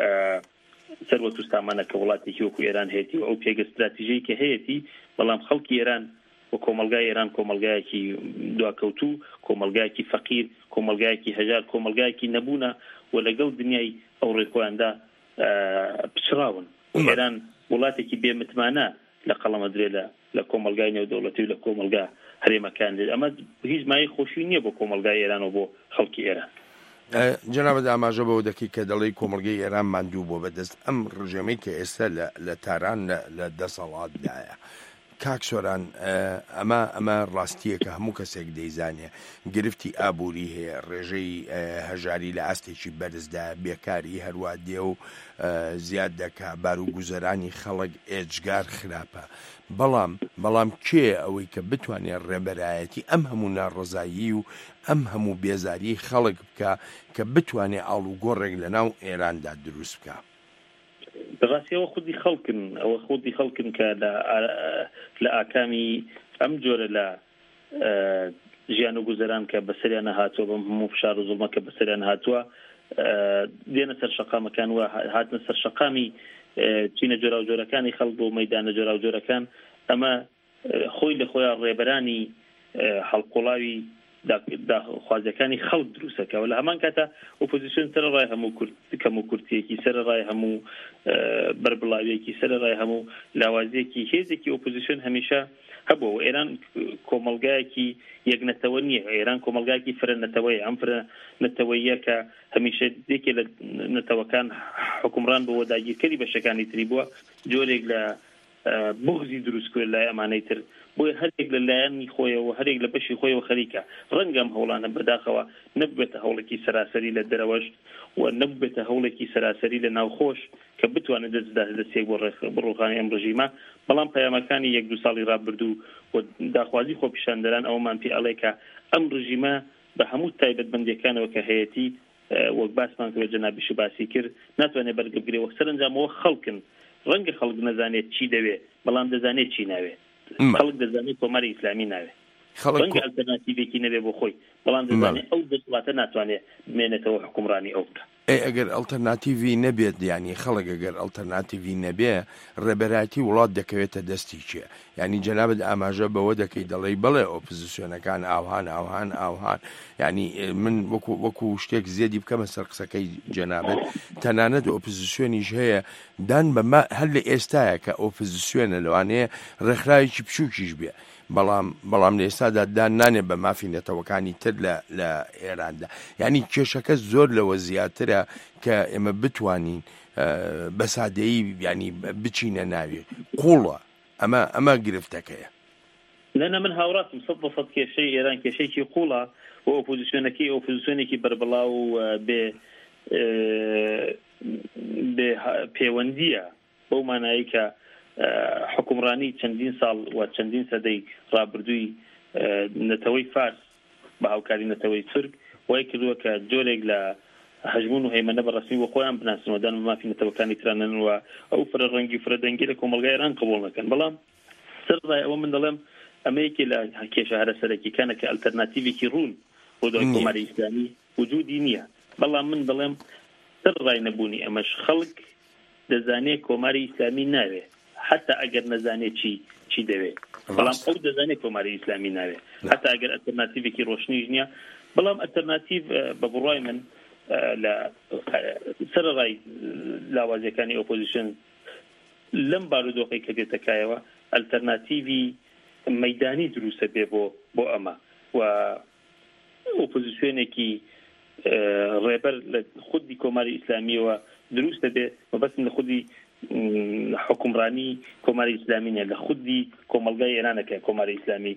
سەروەت و سامانە کە وڵاتێکی وەکو ئێران هەیەتی و ئەو پێگە استراتیژیی کە هەیەتی بەڵام خەڵکی ئێران و کۆمەلگای ئێران کۆمەلگایەکی دواکەوتوو کۆمەلگایەکی فەقیر کۆمەلگایەکی هەژار کۆمەلگایەکی نەبوونە و لەگەڵ دنیای ئەو ڕێکۆیاندا پچراون. ئێران وڵاتێکی بێمتمانە لە قەڵەمەدرێ لە لە کۆمەلگای نێودەوڵەتی و لە کۆمەلگا هەرێمەکان دێت. ئەمە هیچ مای خۆشی نییە بۆ کۆمەلگای ئێران و بۆ خەڵکی ئێران. جنابەت ئاماژە بەوە دەکەی کە دەڵی کۆمەلگەی ئێران ماندوو بۆ بەدەست ئەم ڕژێمەی کە ئێستا لە تاران لە دەسەڵاتدایە. کاک سۆران ئەمە ئەمە ڕاستیە کە هەموو کەسێک دەیزانێ گرفتی ئابووری هەیە ڕێژەی هەژاری لە ئاستێکی بەرزدا بێکاری هەروە دێ و زیاد دەکا بار و گوزەرانی خەڵک ئێجگار خراپە. بەڵام بەڵام کێ ئەوەی کە بتوانێت ڕێبەرایەتی ئەم هەموو ناڕزایی و ئەم هەموو بێزاری خەڵک بکە کە بتوانێت ئاڵوگۆڕێک لە ناو ئێراندا دروست بکە. بەڕاستیەوە خودی خەڵکن ئەوە خودی خەڵکن کە لە ئاکامی ئەم جۆرە لە ژیان و گوزەران کە بەسەریانە هاتووە بەم هەموو فشار و زوڵمە کە بەسەریان هاتووە دێنە سەر شەقامەکان و هاتنە سەر شەقامی چینە جۆرا و جۆرەکانی خەڵک بۆ مەیدانە جۆرا و جۆرەکان ئەمە خۆی لە خۆیان ڕێبەرانی هەڵقوڵاوی داخوازەکانی خەڵک دروستەکەەوە لە هەمان کاتە ئۆپۆزیسیۆن سەرڕای هەموو کەم و کورتیەکی سەرڕای هەموو بەربڵاویەکی سەرڕای هەموو لاوازیەکی هێزێکی ئۆپۆزیسیۆن هەمیشە هەبووە. ئێران کۆمەلگایەکی یەکنەتەوە نییە، ئێران کۆمەلگایەکی فرەنەتەوەی ئەم فرەنەتەوەیە کە هەمیشە دێکێ لە نەتەوەکان حکومڕان بۆ داگیرکەری بەشەکانی تری بووە جۆرێک لە بغزی دروست کرد لای ئەمانەی تر بۆیە هەرێک لە لایەنی خۆیەوە هەرێک لە بەشی خۆیەوە خەریکە ڕەنگەم هەوڵانە بەداخەوە نەبێتە هەوڵێکی سەراسەری لە دەرەوەش و نەبێتە هەوڵێکی سەراسەری لە ناوخۆش کە بتوانێت دەستێک بۆ ڕوخانی ئەم ڕژیمە بەڵام پەیامەکانی یەک دو ساڵی ڕابردوو و داخوازی خۆپیشاندەران ئەومان پێ ئەڵێ کە ئەم ڕژیمە بە هەموو تایبەتمەندیەکانەوە کە هەیەتی وەک باسمان کە جەنابیش باسی کرد ناتوانێت بەرگەبگرێ وە سەرنجامەوە خەڵکن ڕەنگە خەڵک نەزانێت چی دەوێت بەڵام دەزانێت چی ناوێت خەڵک دەزانێت کۆماری ئیسلامی ناوێت ڕەنگە ئەلتەرناتیڤێکی نەبێ بۆ خۆی بەڵام دەزانێت ئەو دەسڵاتە ناتوانێت بمێنێتەوە حکومڕانی ئەو بکە ئەگەر ئەلتەرناتیڤی نەبێت ینی خەڵک ئەگەر ئەلتەرناتیڤی نەبێ ڕێبەراتی وڵات دەکەوێتە دەستی چیە ینی جەنابەت ئاماژە بەوە دەکەی دەڵێ بڵێ ئۆپۆزیسیۆنەکان ئاوهان ئاوهان ئاوهان ینی من وەکو وەکو شتێک زیادی بکەمە سەر قسەکەی جەنابەت تەنانەت ئۆپۆزیسیۆنیش هەیە دان بەما هەر لە ئێستایە کە ئۆپۆزیسیۆنە لەوانەیە ڕێکخراوێکی بچووکیش بێ بەڵام بەڵام لە ئێستادا دان نانێ بە مافی نەتەوەکانی تر لە لە ئێراندا ینی کێشەکە زۆر لەوە زیاترە کە ئێمە بتوانین بە سادەیی ینی بچینە ناوێ قوڵە ئەمە ئەمە گرفتەکەیە لەنە من هاوڕاتم سەد بە سەد کێشەی ئێران کێشەیەکی قوڵە و ئۆپۆزیسیۆنەکەی ئۆپۆزیسیۆنێکی بەربڵاو بێ بێ پەیوەندیە بەو مانایی کە حکومڕانی چەندین ساڵ و چەندین سەدەی ڕابردووی نەتەوەی فارس بە هاوکاری نەتەوەی تورک وای کردووە کە جۆرێک لە هەژمون و هەیمەنە بەڕەسمی وە خۆیان بناسنەوە دان مافی نەتەوەکانی ترانەنەوە ئەو فرە ڕەنگی فرە دەنگی لە کۆمەلگای ئێران قبوڵ نەکەن بەڵام سەرڕای ئەوە من دەڵێم ئەمەیەکی لە کێشە هەرە سەرەکیەکانە کە ئەلتەرناتیڤێکی ڕوون بۆ دوای کۆماری ئیسلامی وجودی نییە بەڵام من دەڵێم سەرڕای نەبوونی ئەمەش خەڵک دەزانێت کۆماری ئیسلامی ناوێ حتى ئەگەر نەزانێت چی چی دەوێت بەڵام ئەو دەزانێت کۆماری ئیسلامی ناوێت حتى ئەگەر ئەلتەرناتیڤێکی ڕۆشنیش نییە بەڵام ئەلتەرناتیڤ بە بڕای من لە سەرڕای لاوازیەکانی ئۆپۆزیسیۆن لەم بارودۆخی کە دێتەکایەوە ئەلتەرناتیڤی مەیدانی دروستە بێ بۆ بۆ ئەمە و ئۆپۆزیسیۆنێکی ڕێبەر لە خودی کۆماری ئیسلامیەوە دروستە بێ مەبەستم لە خودی حکومڕانی کۆماری ئیسلامی نیە لە خودی کۆمەلگای ئێرانەکە کۆماری ئیسلامی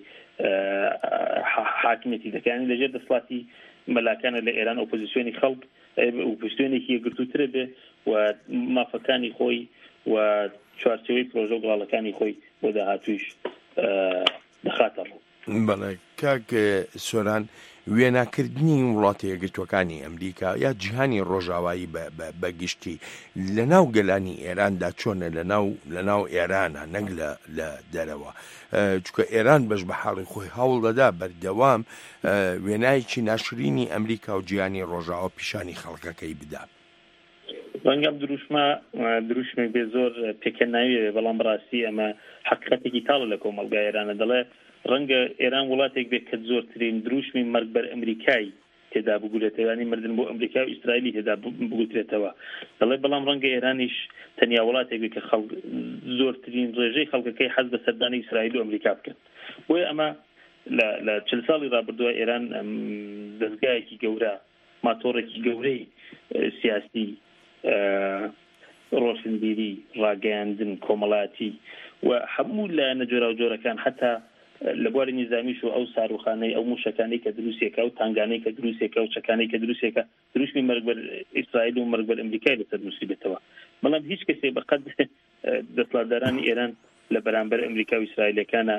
حاکمیەتی دەکەیان لەژێر دەسڵاتی مەلاکانە لە ئێران ئۆپۆزیسیۆنی خەڵک ئۆپۆزیسیۆنێکی یەکگرتووترە بێ و مافەکانی خۆی و چوارچێوەی پرۆژە و گڵاڵەکانی خۆی بۆ داهاتوویش دەخاتە ڕوو. بەڵێ کاک سۆران وێناکردنی وڵاتی یەکگرتووەکانی ئەمریکا یا جیهانی ڕۆژاوایی بەگشتی لە ناو گەلانی ئێراندا چۆنە لە ناو لە ناو ئێرانە نەک لە دەرەوە چونکە ئێران بەش بە حاڵی خۆی هەوڵ دەدا بەردەوام وێنایکی ناشرینی ئەمریکا و جیهانی ڕۆژاوە پیشانی خەڵکەکەی بدا. ڕەنگەم دروشمە دروشمێک بێ زۆر پێکە ناوێ بەڵام بەڕاستی ئەمە حقیقەتێکی تاڵە لە کۆمەلگای ئێرانە دەڵێ ڕەنگە ئێران وڵاتێک بێت کە زۆرترین دروشمی مەرگ بەر ئەمریکای تێدا بگولێتەوەی مردن بۆ ئەمریکا و ئیسرائیلی تێدا بگوترێتەوە دەڵێ بەڵام ڕەنگە ئێرانیش تەنیا وڵاتێک بێت کە خەڵک زۆرترین ڕێژەی خەڵکەکەی حەز بە سەردانی ئیسرائیل و ئەمریکا بکەن بۆیە ئەمە لە چل ساڵی ڕابردووە ئێران دەستگایەکی گەورە ماتۆڕێکی گەورەی سیاسی ڕۆشنبیری ڕاگەیاندن کۆمەڵاتی و هەموو لە نەجۆرا و جۆرەکان حتا لە بواری نیزامیش و ئەو ساروخانەی ئەو موشەکانی کە دروستێکە و تانگانەی کە دروستێکە و چەکانەی کە دروستێکە دروستمی مەرگ بەر ئیسرائیل و مەرگ بەر ئەمریکای لەسەر دروستی بێتەوە بەڵام هیچ کەسێ بەقەد دەسەڵاتدارانی ئێران لە بەرامبەر ئەمریکا و ئیسرائیلەکانە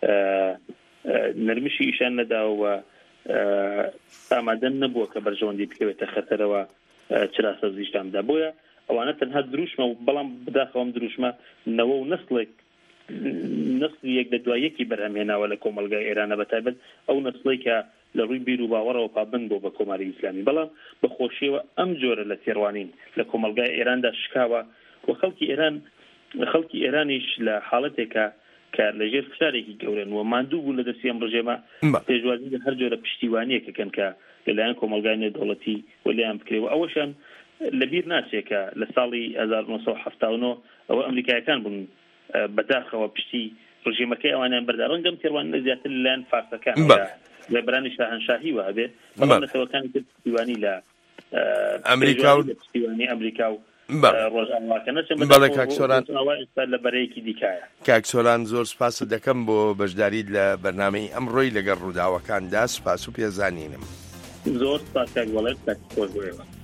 نەرمشی ئیشان نەداوە ئامادە نەبووە کە بەرژەوەندی بکەوێتە خەتەرەوە چراسە زیشتاندا بۆیە ئەوانە تەنها دروشمە و بەڵام بداخەوەم دروشمە نەوە و نەسڵێک نسلی یەک لە دوای یەکی بەرهەمهێناوە لە کۆمەلگای ئێرانە بەتایبەت ئەو نسڵی کە لە ڕووی بیر و باوەڕەوە پابند بۆ بە کۆماری ئیسلامی بەڵام بەخۆشیەوە ئەم جۆرە لە تێڕوانین لە کۆمەلگای ئێراندا شکاوە و خەڵکی ئێران خەڵکی ئێرانیش لە حاڵەتێکە کە لەژێر فشارێکی گەورن و ماندوو بوو لە دەستی ئەم ڕژێمە پێشوازی لە هەر جۆرە پشتیوانیەکەکەن کە لەلایەن کۆمەلگای نێودەوڵەتی وەلایان بکرێەوە ئەوەشان لەبیر ناچێکە لە ساڵی هەزار و نۆ حەفتا و نۆ ئەوە ئەمریکایەکان بوون بەداخەوە پشتی ڕژیمەکەی ئەوانیان بەردا ڕەنگەم تێڕوانینە زیاتر لەلایەن فارسەکان لە بەرانی شاهەنشاهی وهەبێ بەڵام نەتەوەکانی تر پشتیوانی لە ئەمریکا و پشتیوانی ئەمریکا و ڕۆژئاواکە نەچێت بەڵێ کاکسۆران لە بەرەیەکی دیکایە. کاکسۆران زۆر سپاس دەکەم بۆ بەشداریت لە بەرنامەی ئەمڕۆی لەگەڵ ڕووداوەکاندا سپاس و پێزانینم. زۆر سپاس کاک وەڵێت کاک خۆش بۆیەوە.